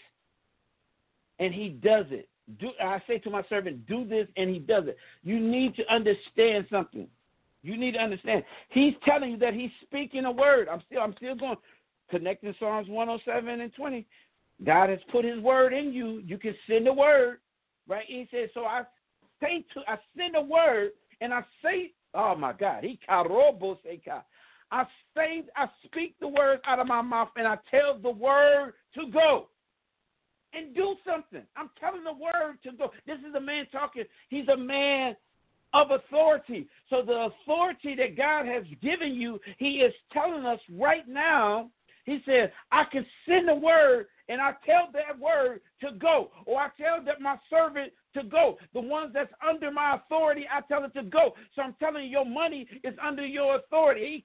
and he does it. Do, I say to my servant, do this, and he does it." You need to understand something. You need to understand. He's telling you that he's speaking a word. I'm still, I'm still going, connecting Psalms one oh seven and twenty. God has put his word in you. You can send a word, right? He says, so I say to, I send a word, and I say, oh my God, he karobo seka. I say, I speak the words out of my mouth, and I tell the word to go and do something. I'm telling the word to go. This is a man talking. He's a man of authority. So the authority that God has given you, he is telling us right now. He said, I can send a word, and I tell that word to go, or I tell that my servant to go. The ones that's under my authority, I tell it to go. So I'm telling you, your money is under your authority.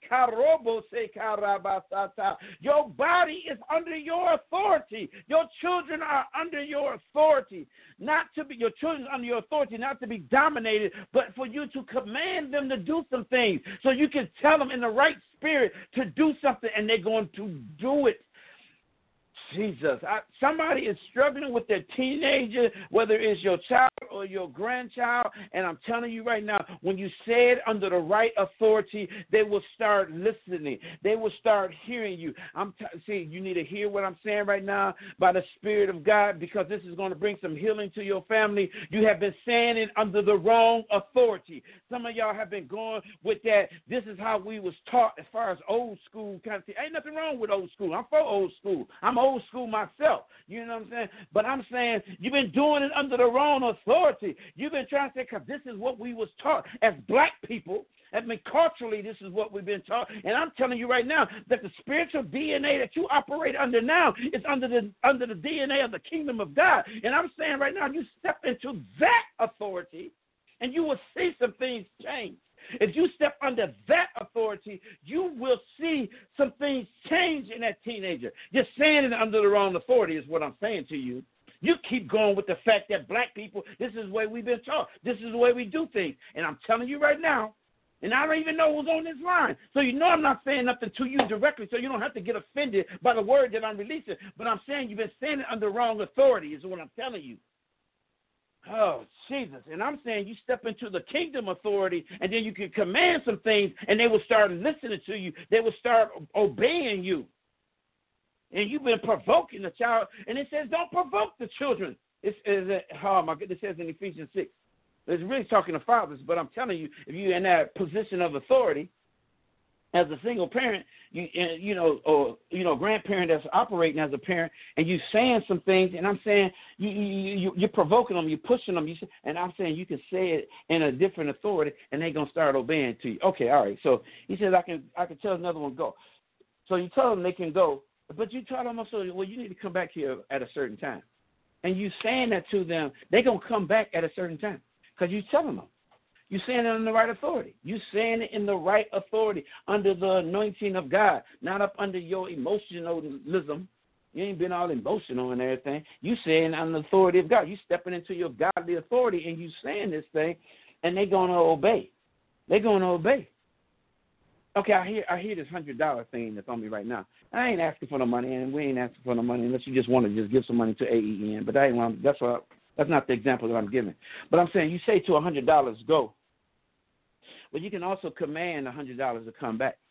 Your body is under your authority. Your children are under your authority. Not to be your children under your authority, not to be dominated, but for you to command them to do some things. So you can tell them in the right spirit to do something, and they're going to do it. Jesus, I, somebody is struggling with their teenager, whether it's your child or your grandchild. And I'm telling you right now, when you say it under the right authority, they will start listening. They will start hearing you. I'm t- see, you need to hear what I'm saying right now by the Spirit of God, because this is going to bring some healing to your family. You have been saying it under the wrong authority. Some of y'all have been going with that. This is how we was taught as far as old school kind of thing. Ain't nothing wrong with old school. I'm for old school. I'm old school myself. You know what I'm saying? But I'm saying you've been doing it under the wrong authority. You've been trying to say, because this is what we was taught as black people. I mean, culturally, this is what we've been taught. And I'm telling you right now that the spiritual D N A that you operate under now is under the under the D N A of the kingdom of God. And I'm saying right now, you step into that authority, and you will see some things change. If you step under that authority, you will see some things change in that teenager. Just saying it under the wrong authority is what I'm saying to you. You keep going with the fact that black people, this is the way we've been taught. This is the way we do things. And I'm telling you right now, and I don't even know who's on this line. So you know I'm not saying nothing to you directly, so you don't have to get offended by the word that I'm releasing. But I'm saying you've been saying it under wrong authority is what I'm telling you. Oh, Jesus. And I'm saying you step into the kingdom authority, and then you can command some things, and they will start listening to you. They will start obeying you. And you've been provoking the child. And it says don't provoke the children. It's, it's, oh, my goodness, it says in Ephesians six. It's really talking to fathers, but I'm telling you, if you're in that position of authority as a single parent, you you know, or you know, grandparent that's operating as a parent, and you saying some things, and I'm saying you, you you're provoking them, you're pushing them, you say, and I'm saying you can say it in a different authority, and they're gonna start obeying to you. Okay, all right. So he says I can I can tell another one go. So you tell them they can go, but you tell them also, well, you need to come back here at a certain time, and you saying that to them, they're gonna come back at a certain time. Because you're telling them. You're saying it in the right authority. You're saying it in the right authority under the anointing of God, not up under your emotionalism. You ain't been all emotional and everything. You saying on the authority of God. You stepping into your godly authority, and you saying this thing, and they're going to obey. They're going to obey. Okay, I hear I hear this one hundred dollars thing that's on me right now. I ain't asking for no money, and we ain't asking for no money unless you just want to just give some money to A E N. But I ain't want, that's what That's not the example that I'm giving. But I'm saying you say to one hundred dollars, go. But you can also command one hundred dollars to come back.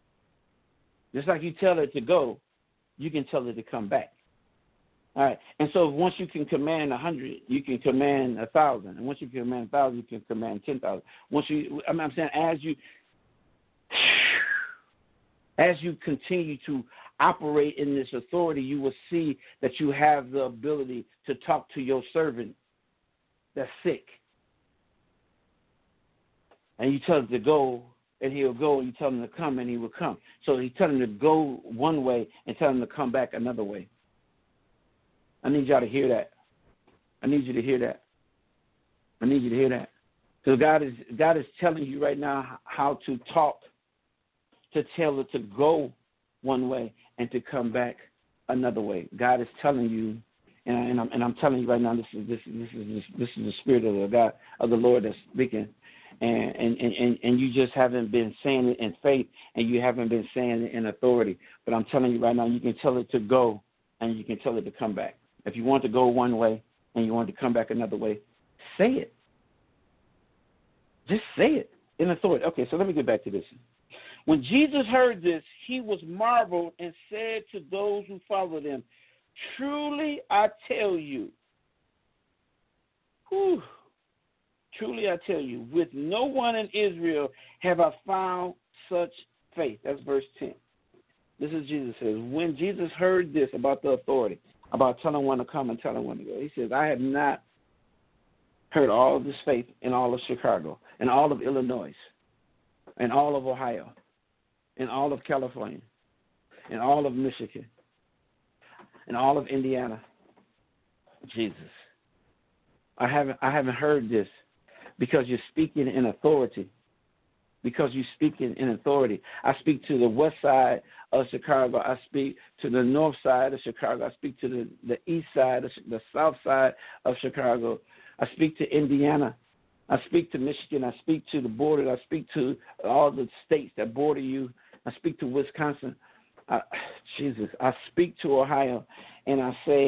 Just like you tell it to go, you can tell it to come back. All right. And so once you can command one hundred, you can command one thousand. And once you can command one thousand, you can command ten thousand. Once you, I mean, I'm saying as you, as you continue to operate in this authority, you will see that you have the ability to talk to your servant that's sick. And you tell him to go, and he'll go, and you tell him to come, and he will come. So you tell him to go one way and tell him to come back another way. I need y'all to hear that. I need you to hear that. I need you to hear that. So God is God is telling you right now how to talk, to tell it to go one way and to come back another way. God is telling you, and, I, and I'm and I'm telling you right now, this is this this is this is the Spirit of the God of the Lord that's speaking, and and, and and you just haven't been saying it in faith, and you haven't been saying it in authority. But I'm telling you right now, you can tell it to go, and you can tell it to come back. If you want to go one way and you want to come back another way, say it. Just say it in authority. Okay, so let me get back to this. When Jesus heard this, he was marveled and said to those who followed him, truly I tell you, whew, truly I tell you, with no one in Israel have I found such faith. That's verse ten. This is Jesus says. When Jesus heard this about the authority, about telling one to come and telling one to go, he says, I have not heard all of this faith in all of Chicago, in all of Illinois, in all of Ohio, in all of California, in all of Michigan, in all of Indiana. Jesus. I haven't I haven't heard this because you're speaking in authority. Because you're speaking in authority. I speak to the west side of Chicago. I speak to the north side of Chicago. I speak to the, the east side, of, the south side of Chicago. I speak to Indiana. I speak to Michigan. I speak to the border. I speak to all the states that border you. I speak to Wisconsin. I, Jesus, I speak to Ohio, and I say,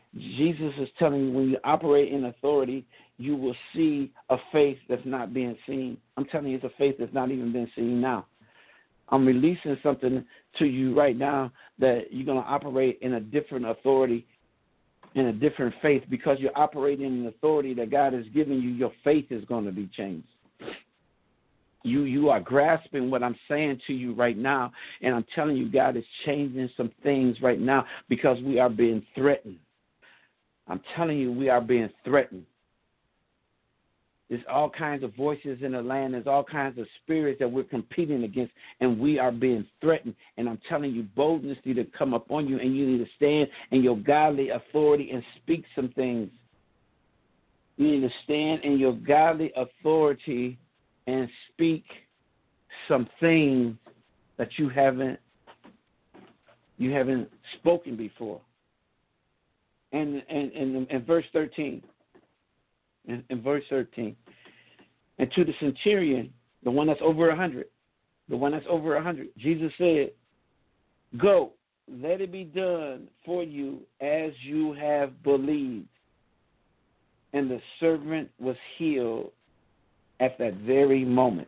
Jesus is telling you when you operate in authority, you will see a faith that's not being seen. I'm telling you, it's a faith that's not even being seen now. I'm releasing something to you right now that you're going to operate in a different authority, in a different faith, because you're operating in an authority that God has given you. Your faith is going to be changed. You you are grasping what I'm saying to you right now, and I'm telling you, God is changing some things right now because we are being threatened. I'm telling you, we are being threatened. There's all kinds of voices in the land. There's all kinds of spirits that we're competing against, and we are being threatened. And I'm telling you, boldness need to come upon you, and you need to stand in your godly authority and speak some things. You need to stand in your godly authority and speak some things that you haven't you haven't spoken before. And and in, in verse thirteen. In, in verse thirteen, and to the centurion, the one that's over a hundred, the one that's over a hundred, Jesus said, "Go, let it be done for you as you have believed." And the servant was healed at that very moment.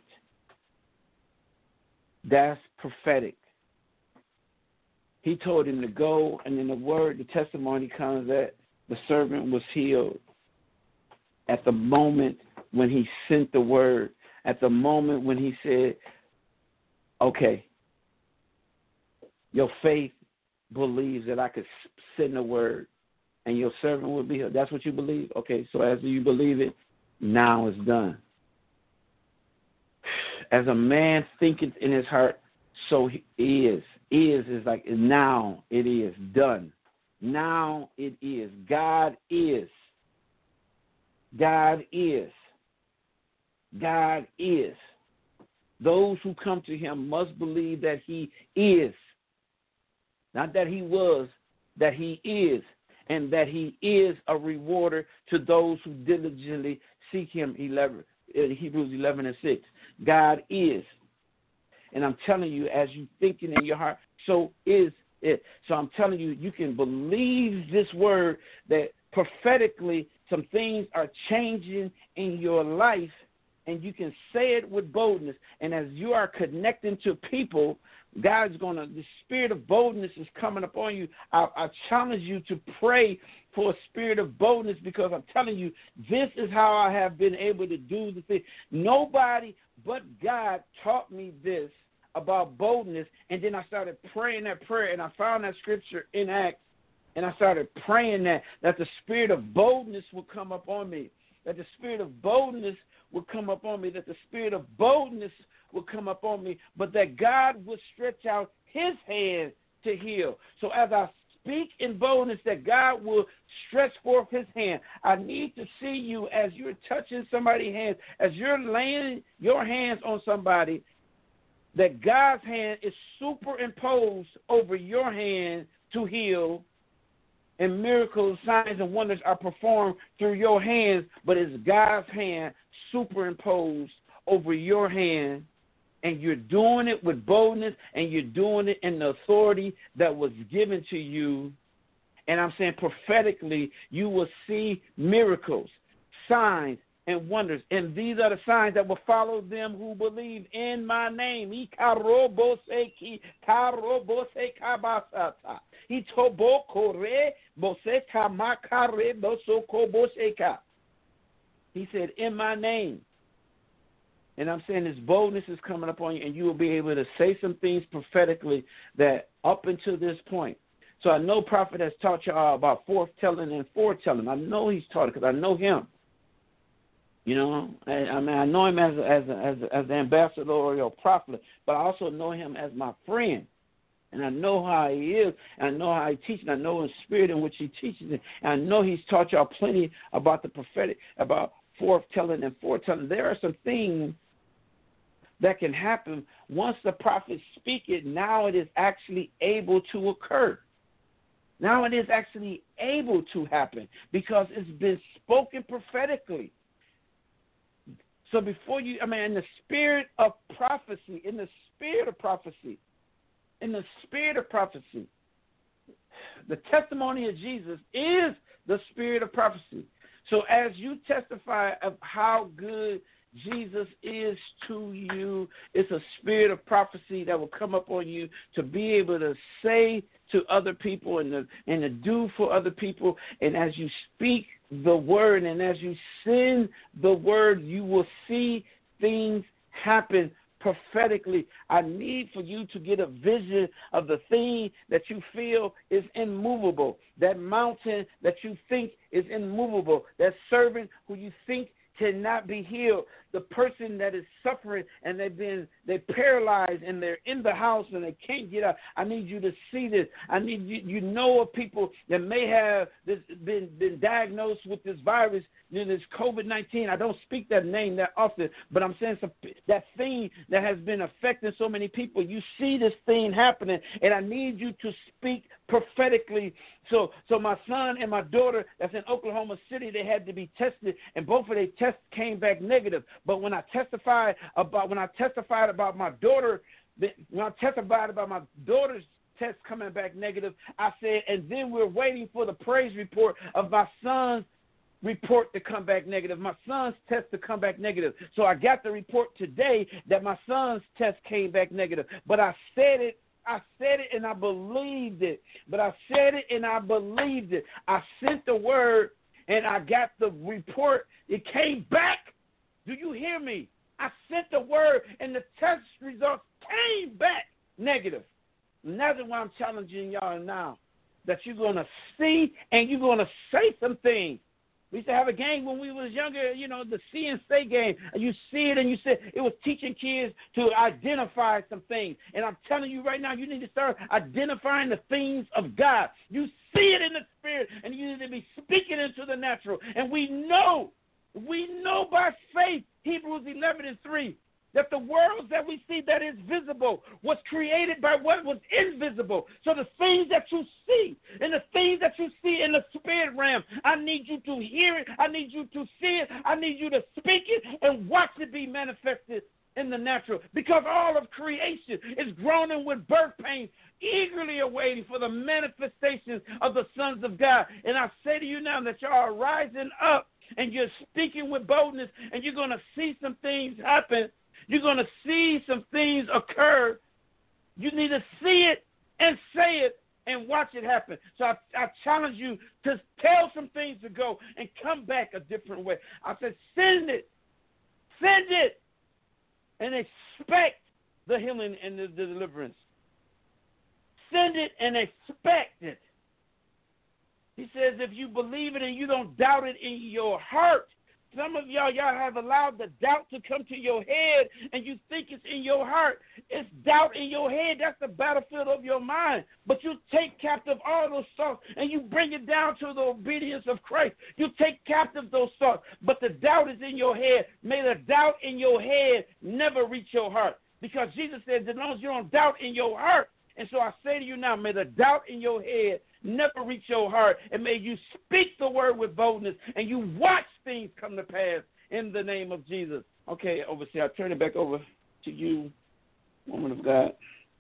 That's prophetic. He told him to go, and in the word, the testimony comes that the servant was healed at the moment when he sent the word, at the moment when he said, okay, your faith believes that I could send the word and your servant will be healed. That's what you believe? Okay, so as you believe it, now it's done. As a man thinketh in his heart, so he is. Is is like now it is done. Now it is. God is. God is. God is. Those who come to him must believe that he is. Not that he was, that he is. And that he is a rewarder to those who diligently seek him. eleven, Hebrews eleven and six. God is. And I'm telling you, as you thinking in your heart, so is it. So I'm telling you, you can believe this word that prophetically some things are changing in your life, and you can say it with boldness. And as you are connecting to people, God's going to, the spirit of boldness is coming upon you. I, I challenge you to pray for a spirit of boldness, because I'm telling you, this is how I have been able to do the thing. Nobody but God taught me this about boldness, and then I started praying that prayer, and I found that scripture in Acts, and I started praying that, that the spirit of boldness would come upon me, that the spirit of boldness would come upon me, that the spirit of boldness would come upon me, but that God would stretch out his hand to heal. So as I speak in boldness that God will stretch forth his hand, I need to see you as you're touching somebody's hands, as you're laying your hands on somebody, that God's hand is superimposed over your hand to heal, and miracles, signs, and wonders are performed through your hands, but it's God's hand superimposed over your hand, and you're doing it with boldness, and you're doing it in the authority that was given to you. And I'm saying prophetically, you will see miracles, signs, and wonders. And these are the signs that will follow them who believe in my name. He said, in my name. And I'm saying this boldness is coming upon you, and you will be able to say some things prophetically that up until this point. So I know Prophet has taught you all about forthtelling and foretelling. I know he's taught it because I know him. You know, I, I mean, I know him as a, as a, as a, as the ambassador or prophet, but I also know him as my friend. And I know how he is, and I know how he teaches, and I know the spirit in which he teaches it. And I know he's taught y'all plenty about the prophetic, about forthtelling and foretelling. There are some things that can happen once the prophets speak it. Now it is actually able to occur. Now it is actually able to happen because it's been spoken prophetically. So before you, I mean, in the spirit of prophecy, in the spirit of prophecy, in the spirit of prophecy, the testimony of Jesus is the spirit of prophecy. So as you testify of how good Jesus is to you, it's a spirit of prophecy that will come up on you to be able to say to other people and to, and to do for other people. And as you speak the word and as you send the word, you will see things happen prophetically. I need for you to get a vision of the thing that you feel is immovable, that mountain that you think is immovable, that servant who you think cannot be healed, the person that is suffering and they've been they paralyzed and they're in the house and they can't get out. I need you to see this. I need you. You know of people that may have this, been been diagnosed with this virus, you know, this COVID nineteen. I don't speak that name that often, but I'm saying some, that thing that has been affecting so many people. You see this thing happening, and I need you to speak prophetically. So, so my son and my daughter that's in Oklahoma City, they had to be tested, and both of their tests came back negative. But when I testified about when I testified about my daughter, when I testified about my daughter's test coming back negative, I said, and then we're waiting for the praise report of my son's report to come back negative, my son's test to come back negative. So I got the report today that my son's test came back negative. But I said it, I said it and I believed it. But I said it and I believed it. I sent the word and I got the report. It came back. Do you hear me? I sent the word and the test results came back negative. And that's why I'm challenging y'all now, that you're going to see and you're going to say some things. We used to have a game when we was younger, you know, the see and say game. And you see it and you say it was teaching kids to identify some things. And I'm telling you right now, you need to start identifying the things of God. You see it in the spirit and you need to be speaking into the natural. And we know, we know by faith, Hebrews eleven and three, that the worlds that we see that is visible was created by what was invisible. So the things that you see and the things that you see in the spirit realm, I need you to hear it. I need you to see it. I need you to speak it and watch it be manifested in the natural. Because all of creation is groaning with birth pains, eagerly awaiting for the manifestations of the sons of God. And I say to you now that y'all are rising up and you're speaking with boldness and you're going to see some things happen. You're going to see some things occur. You need to see it and say it and watch it happen. So I, I challenge you to tell some things to go and come back a different way. I said, send it. Send it. And expect the healing and the, the deliverance. Send it and expect it. He says, if you believe it and you don't doubt it in your heart, some of y'all, y'all have allowed the doubt to come to your head and you think it's in your heart. It's doubt in your head. That's the battlefield of your mind. But you take captive all those thoughts and you bring it down to the obedience of Christ. You take captive those thoughts, but the doubt is in your head. May the doubt in your head never reach your heart. Because Jesus said, as long as you don't doubt in your heart. And so I say to you now, may the doubt in your head never reach your heart, and may you speak the word with boldness, and you watch things come to pass in the name of Jesus. Okay, overseer, I turn it back over to you, woman of God.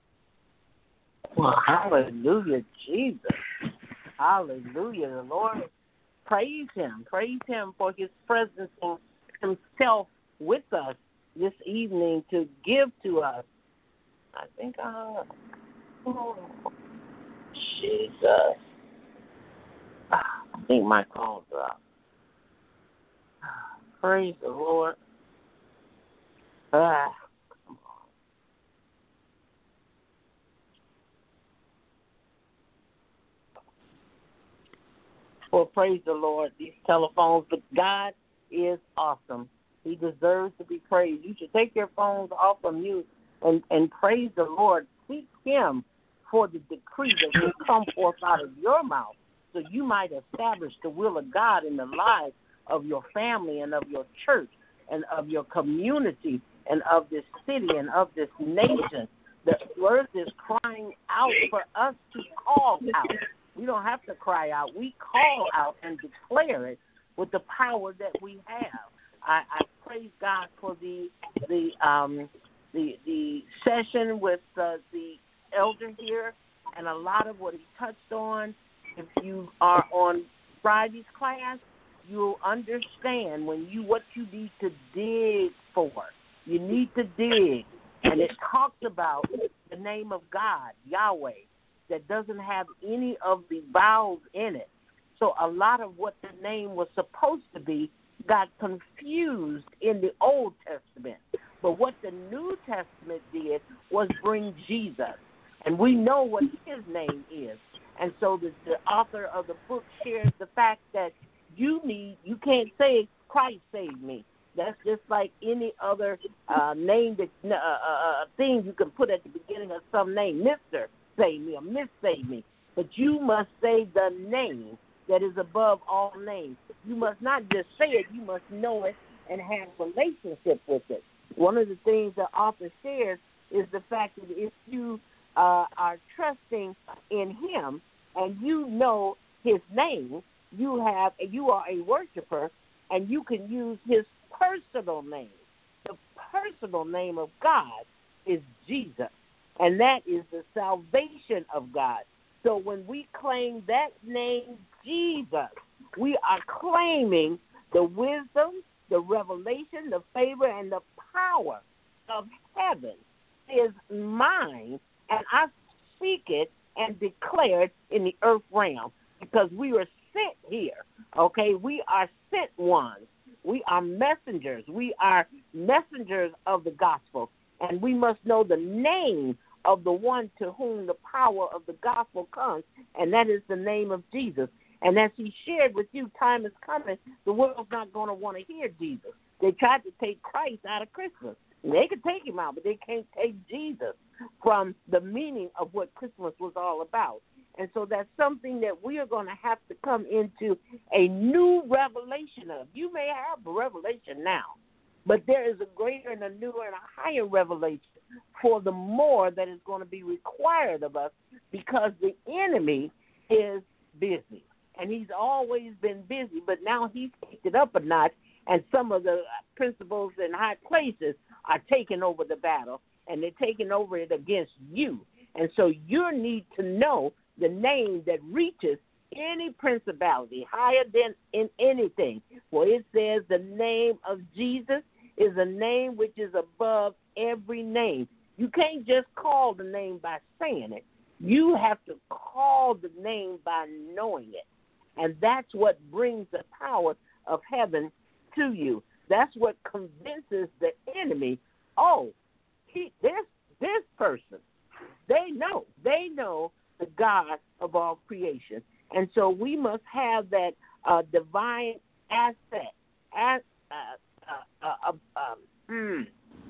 Well, hallelujah, Jesus. Hallelujah. The Lord, praise him. Praise him for his presence and himself with us this evening to give to us. I think I... Oh. Jesus. I think my phone's up. Praise the Lord. Ah, come on. Well, praise the Lord. These telephones, but God is awesome. He deserves to be praised. You should take your phones off of mute and, and praise the Lord. Seek him for the decree that will come forth out of your mouth, so you might establish the will of God in the lives of your family and of your church and of your community and of this city and of this nation. The earth is crying out for us to call out. We don't have to cry out. We call out and declare it with the power that we have. I, I praise God for the the um, the the session with uh, the elder here, and a lot of what he touched on. If you are on Friday's class, you'll understand when you what you need to dig for. You need to dig. And it talks about the name of God, Yahweh, that doesn't have any of the vowels in it. So a lot of what the name was supposed to be got confused in the Old Testament. But what the New Testament did was bring Jesus. And we know what his name is. And so the, the author of the book shares the fact that you need, you can't say Christ saved me. That's just like any other uh, name, that uh, uh, thing you can put at the beginning of some name. Mister Save me or Miss Save me. But you must say the name that is above all names. You must not just say it, you must know it and have a relationship with it. One of the things the author shares is the fact that if you uh, are trusting in him and you know his name, you have you are a worshiper and you can use his personal name. The personal name of God is Jesus, and that is the salvation of God. So when we claim that name, Jesus, we are claiming the wisdom, the revelation, the favor, and the power of heaven is mine, and I speak it and declare it in the earth realm because we were sent here, okay? We are sent ones. We are messengers. We are messengers of the gospel, and we must know the name of the one to whom the power of the gospel comes, and that is the name of Jesus. And as he shared with you, time is coming, the world's not going to want to hear Jesus. They tried to take Christ out of Christmas. They could take him out, but they can't take Jesus from the meaning of what Christmas was all about. And so that's something that we are going to have to come into a new revelation of. You may have a revelation now, but there is a greater and a newer and a higher revelation for the more that is going to be required of us because the enemy is busy. And he's always been busy, but now he's picked it up a notch, and some of the principles in high places are taking over the battle, and they're taking over it against you. And so you need to know the name that reaches any principality higher than in anything. For it says the name of Jesus is a name which is above every name. You can't just call the name by saying it. You have to call the name by knowing it. And that's what brings the power of heaven to you. That's what convinces the enemy, oh, he, this, this person, they know, they know the God of all creation. And so we must have that uh, divine asset. As, uh, uh, uh, uh, um, hmm.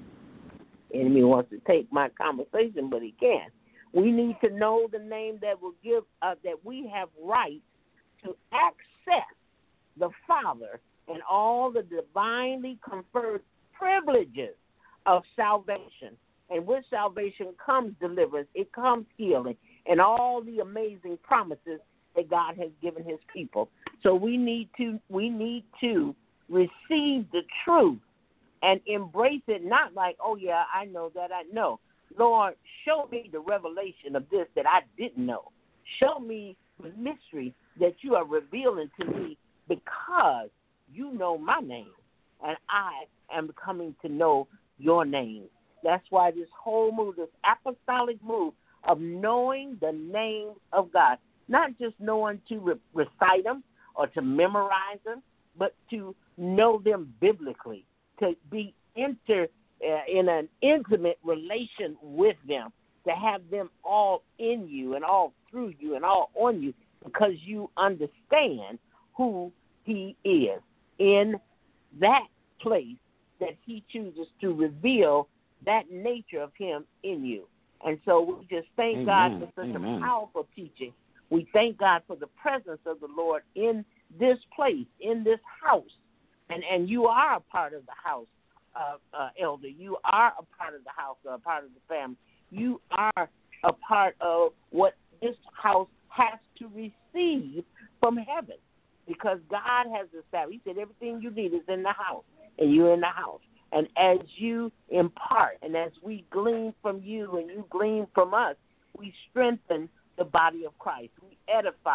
Enemy wants to take my conversation, but he can't. We need to know the name that will give, uh, that we have right to access the Father and all the divinely conferred privileges of salvation. And with salvation comes deliverance, it comes healing, and all the amazing promises that God has given his people. So we need to we need to receive the truth and embrace it, not like, oh yeah, I know that I know. Lord, show me the revelation of this that I didn't know. Show me the mystery that you are revealing to me because you know my name, and I am coming to know your name. That's why this whole move, this apostolic move of knowing the names of God, not just knowing to re- recite them or to memorize them, but to know them biblically, to be inter uh, in an intimate relation with them, to have them all in you and all through you and all on you, because you understand who he is in that place that he chooses to reveal that nature of him in you. And so we just thank Amen. God for such Amen. a powerful teaching. We thank God for the presence of the Lord in this place, in this house. And and you are a part of the house, uh, uh, Elder. You are a part of the house, a part of the family. You are a part of what this house has to receive from heaven, because God has established. He said everything you need is in the house, and you're in the house. And as you impart, and as we glean from you and you glean from us, we strengthen the body of Christ. We edify.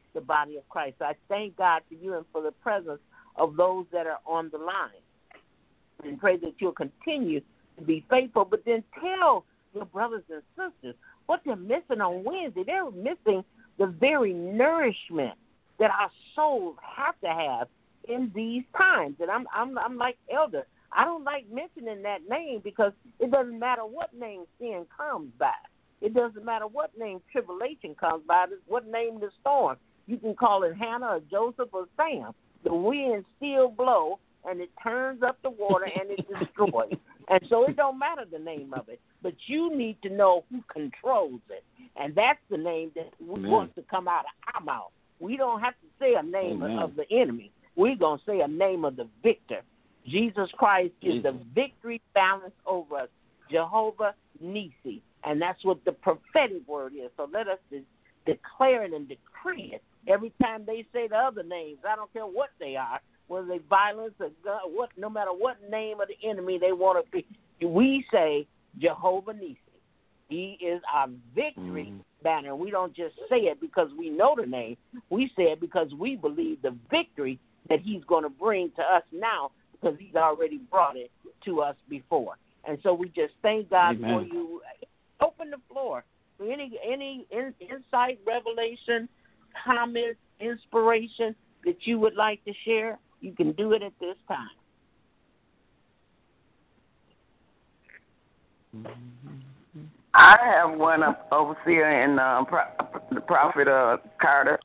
the body of Christ. So I thank God for you and for the presence of those that are on the line. And pray that you'll continue to be faithful, but then tell your brothers and sisters what they're missing on Wednesday. They're missing the very nourishment that our souls have to have in these times. And I'm I'm I'm like Elder. I don't like mentioning that name because it doesn't matter what name sin comes by. It doesn't matter what name tribulation comes by. It's what name the storm. You can call it Hannah or Joseph or Sam. The winds still blow, and it turns up the water, and it destroys. And so it don't matter the name of it. But you need to know who controls it. And that's the name that Amen. wants to come out of our mouth. We don't have to say a name Amen. of the enemy. We're going to say a name of the victor. Jesus Christ is Jesus. the victory balance over us, Jehovah Nissi. And that's what the prophetic word is. So let us de- declare it and decree it. Every time they say the other names, I don't care what they are, whether they violence or gun, what, no matter what name of the enemy they want to be, we say Jehovah Nissi. He is our victory mm. banner. We don't just say it because we know the name. We say it because we believe the victory that he's going to bring to us now because he's already brought it to us before. And so we just thank God Amen. for you. Open the floor for any any in, insight, revelation, comments, inspiration that you would like to share. You can do it at this time. I have one up overseer in uh, Pro- the prophet uh, Carter,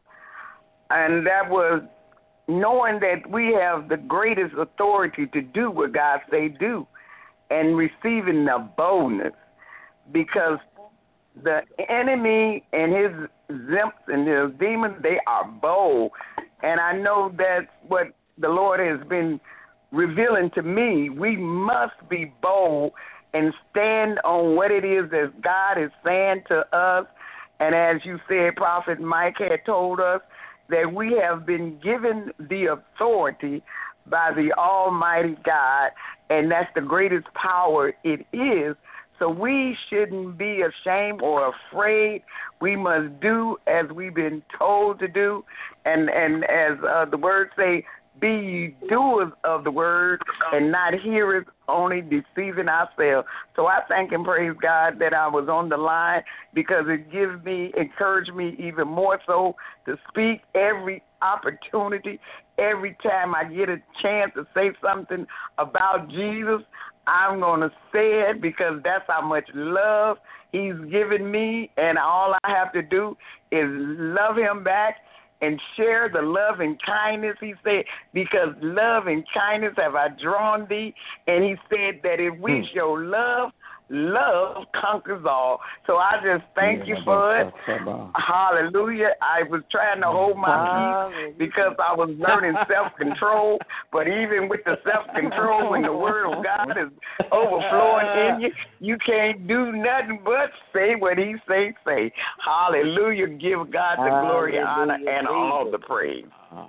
and that was knowing that we have the greatest authority to do what God say do, and receiving the boldness, because the enemy and his zimps and his demons, they are bold, and I know that's what the Lord has been revealing to me. We must be bold and stand on what it is that God is saying to us. And as you said, Prophet Mike had told us that we have been given the authority by the Almighty God, and that's the greatest power it is. So we shouldn't be ashamed or afraid. We must do as we've been told to do. And, and as uh, the words say, be ye doers of the word and not hearers, only deceiving ourselves. So I thank and praise God that I was on the line, because it gives me, encourage me even more so to speak every opportunity. Every time I get a chance to say something about Jesus, I'm going to say it, because that's how much love he's given me, and all I have to do is love him back and share the love and kindness, he said, because love and kindness have I drawn thee. And he said that if we hmm. show love, love conquers all. So I just thank yeah, you for it. Hallelujah. I was trying to hold my peace because I was learning self-control. But even with the self-control, when the word of God is overflowing in you, you can't do nothing but say what he say, say. Hallelujah. Give God the glory, honor, and all the praise.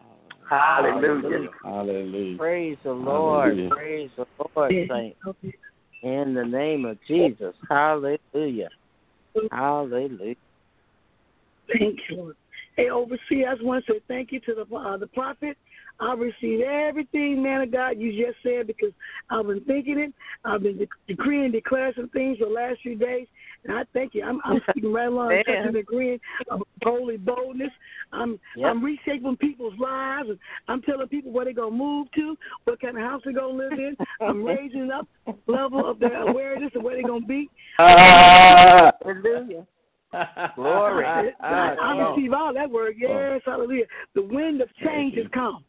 Hallelujah. Hallelujah. Praise the Lord. Hallelujah. Praise the Lord, saints. In the name of Jesus. Hallelujah. Hallelujah. Thank you, Lord. Hey, overseer, I just want to say thank you to the uh, the prophet. I received everything, man of God, you just said, because I've been thinking it. I've been de- decreeing, declaring some things for the last few days, and I thank you. I'm, I'm speaking right along, touching and agreeing of holy boldness. I'm yep. I'm reshaping people's lives, and I'm telling people where they're going to move to, what kind of house they're going to live in. I'm raising up the level of their awareness of where they're going to be. Hallelujah. Glory. I, I, I receive all that word. Yes, hallelujah. The wind of change has come.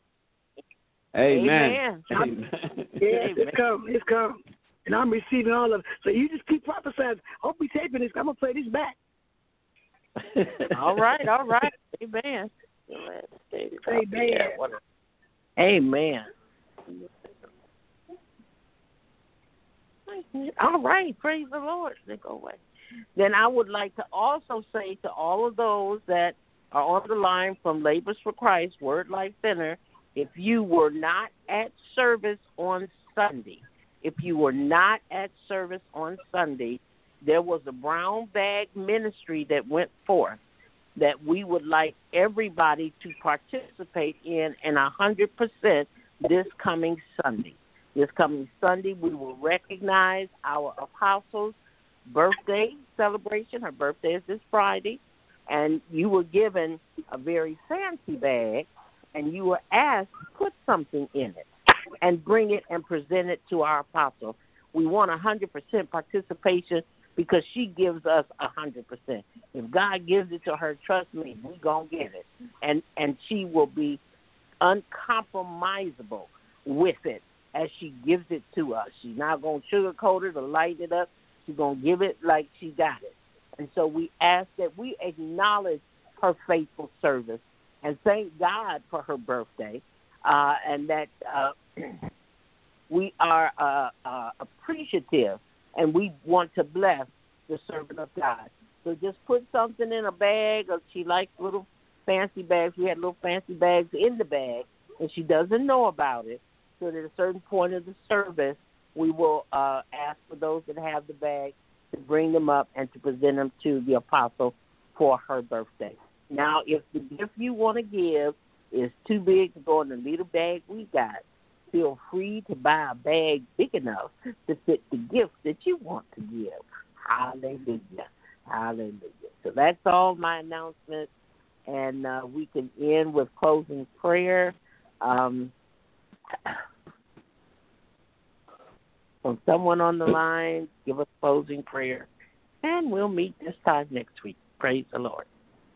Amen. Amen. Yes, it's come. It's come. And I'm receiving all of it. So you just keep prophesying. Hope we taping this. I'm going to play this back. all right, all right. Amen. Amen. Amen. All right. Praise the Lord. They go away. Then I would like to also say to all of those that are on the line from Labors for Christ, Word Life Center, if you were not at service on Sunday, if you were not at service on Sunday, there was a brown bag ministry that went forth. that we would like everybody to participate in and one hundred percent this coming Sunday. This coming Sunday, we will recognize our apostle's birthday celebration. Her birthday is this Friday, and you were given a very fancy bag, and you were asked to put something in it and bring it and present it to our apostle. We want one hundred percent participation because she gives us one hundred percent. If God gives it to her, trust me, we're going to get it. And, and she will be uncompromisable with it as she gives it to us. She's not going to sugarcoat it or light it up. She's going to give it like she got it. And so we ask that we acknowledge her faithful service and thank God for her birthday, uh, and that uh, we are uh, uh, appreciative and we want to bless the servant of God. So just put something in a bag. Or she likes little fancy bags. We had little fancy bags in the bag, and she doesn't know about it. So at a certain point of the service, we will uh, ask for those that have the bag to bring them up and to present them to the apostle for her birthday. Now, if the gift you want to give is too big to go in the little bag we got, feel free to buy a bag big enough to fit the gift that you want to give. Hallelujah. Hallelujah. So that's all my announcements, and uh, we can end with closing prayer. Um, from someone on the line, give us closing prayer, and we'll meet this time next week. Praise the Lord.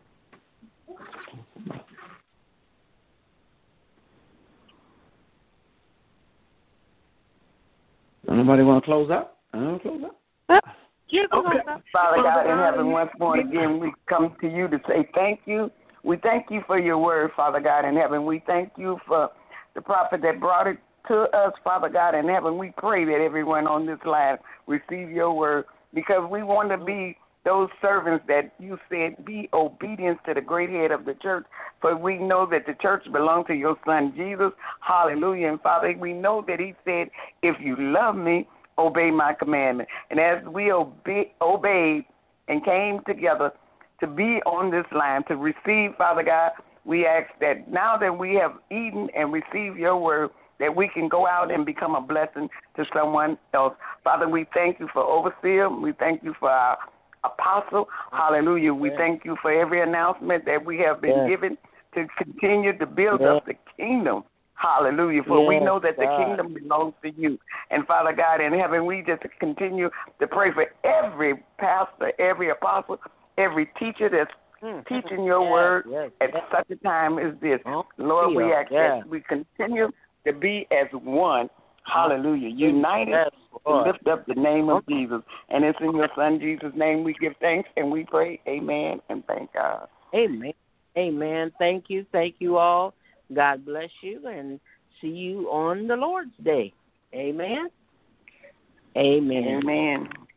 Anybody want to close out? I want to close out. Okay. Father God in heaven, once more again, we come to you to say thank you. We thank you for your word, Father God in heaven. We thank you for the prophet that brought it to us, Father God in heaven. We pray that everyone on this line receive your word, because we want to be those servants that you said be obedient to the great head of the church, for we know that the church belongs to your son Jesus. Hallelujah. And Father, we know that he said, if you love me, obey my commandment. And as we obe- obeyed and came together to be on this line to receive, Father God, we ask that now that we have eaten and received your word, that we can go out and become a blessing to someone else. Father, we thank you for overseer. We thank you for our apostle. Hallelujah. We yes. thank you for every announcement that we have been yes. given to continue to build yes. up the kingdom. Hallelujah. For yes, we know that the God. kingdom belongs to you. And Father God in heaven, we just continue to pray for every pastor, every apostle, every teacher that's mm. teaching your yes, word yes, at yes. such a time as this. Oh, Lord, we ask yes. that we continue to be as one. Hallelujah. United yes, to lift up the name of Jesus. And it's in your son Jesus' name we give thanks and we pray. Amen and thank God. Amen. Amen. Thank you. Thank you all. God bless you, and see you on the Lord's Day. Amen. Amen. Amen.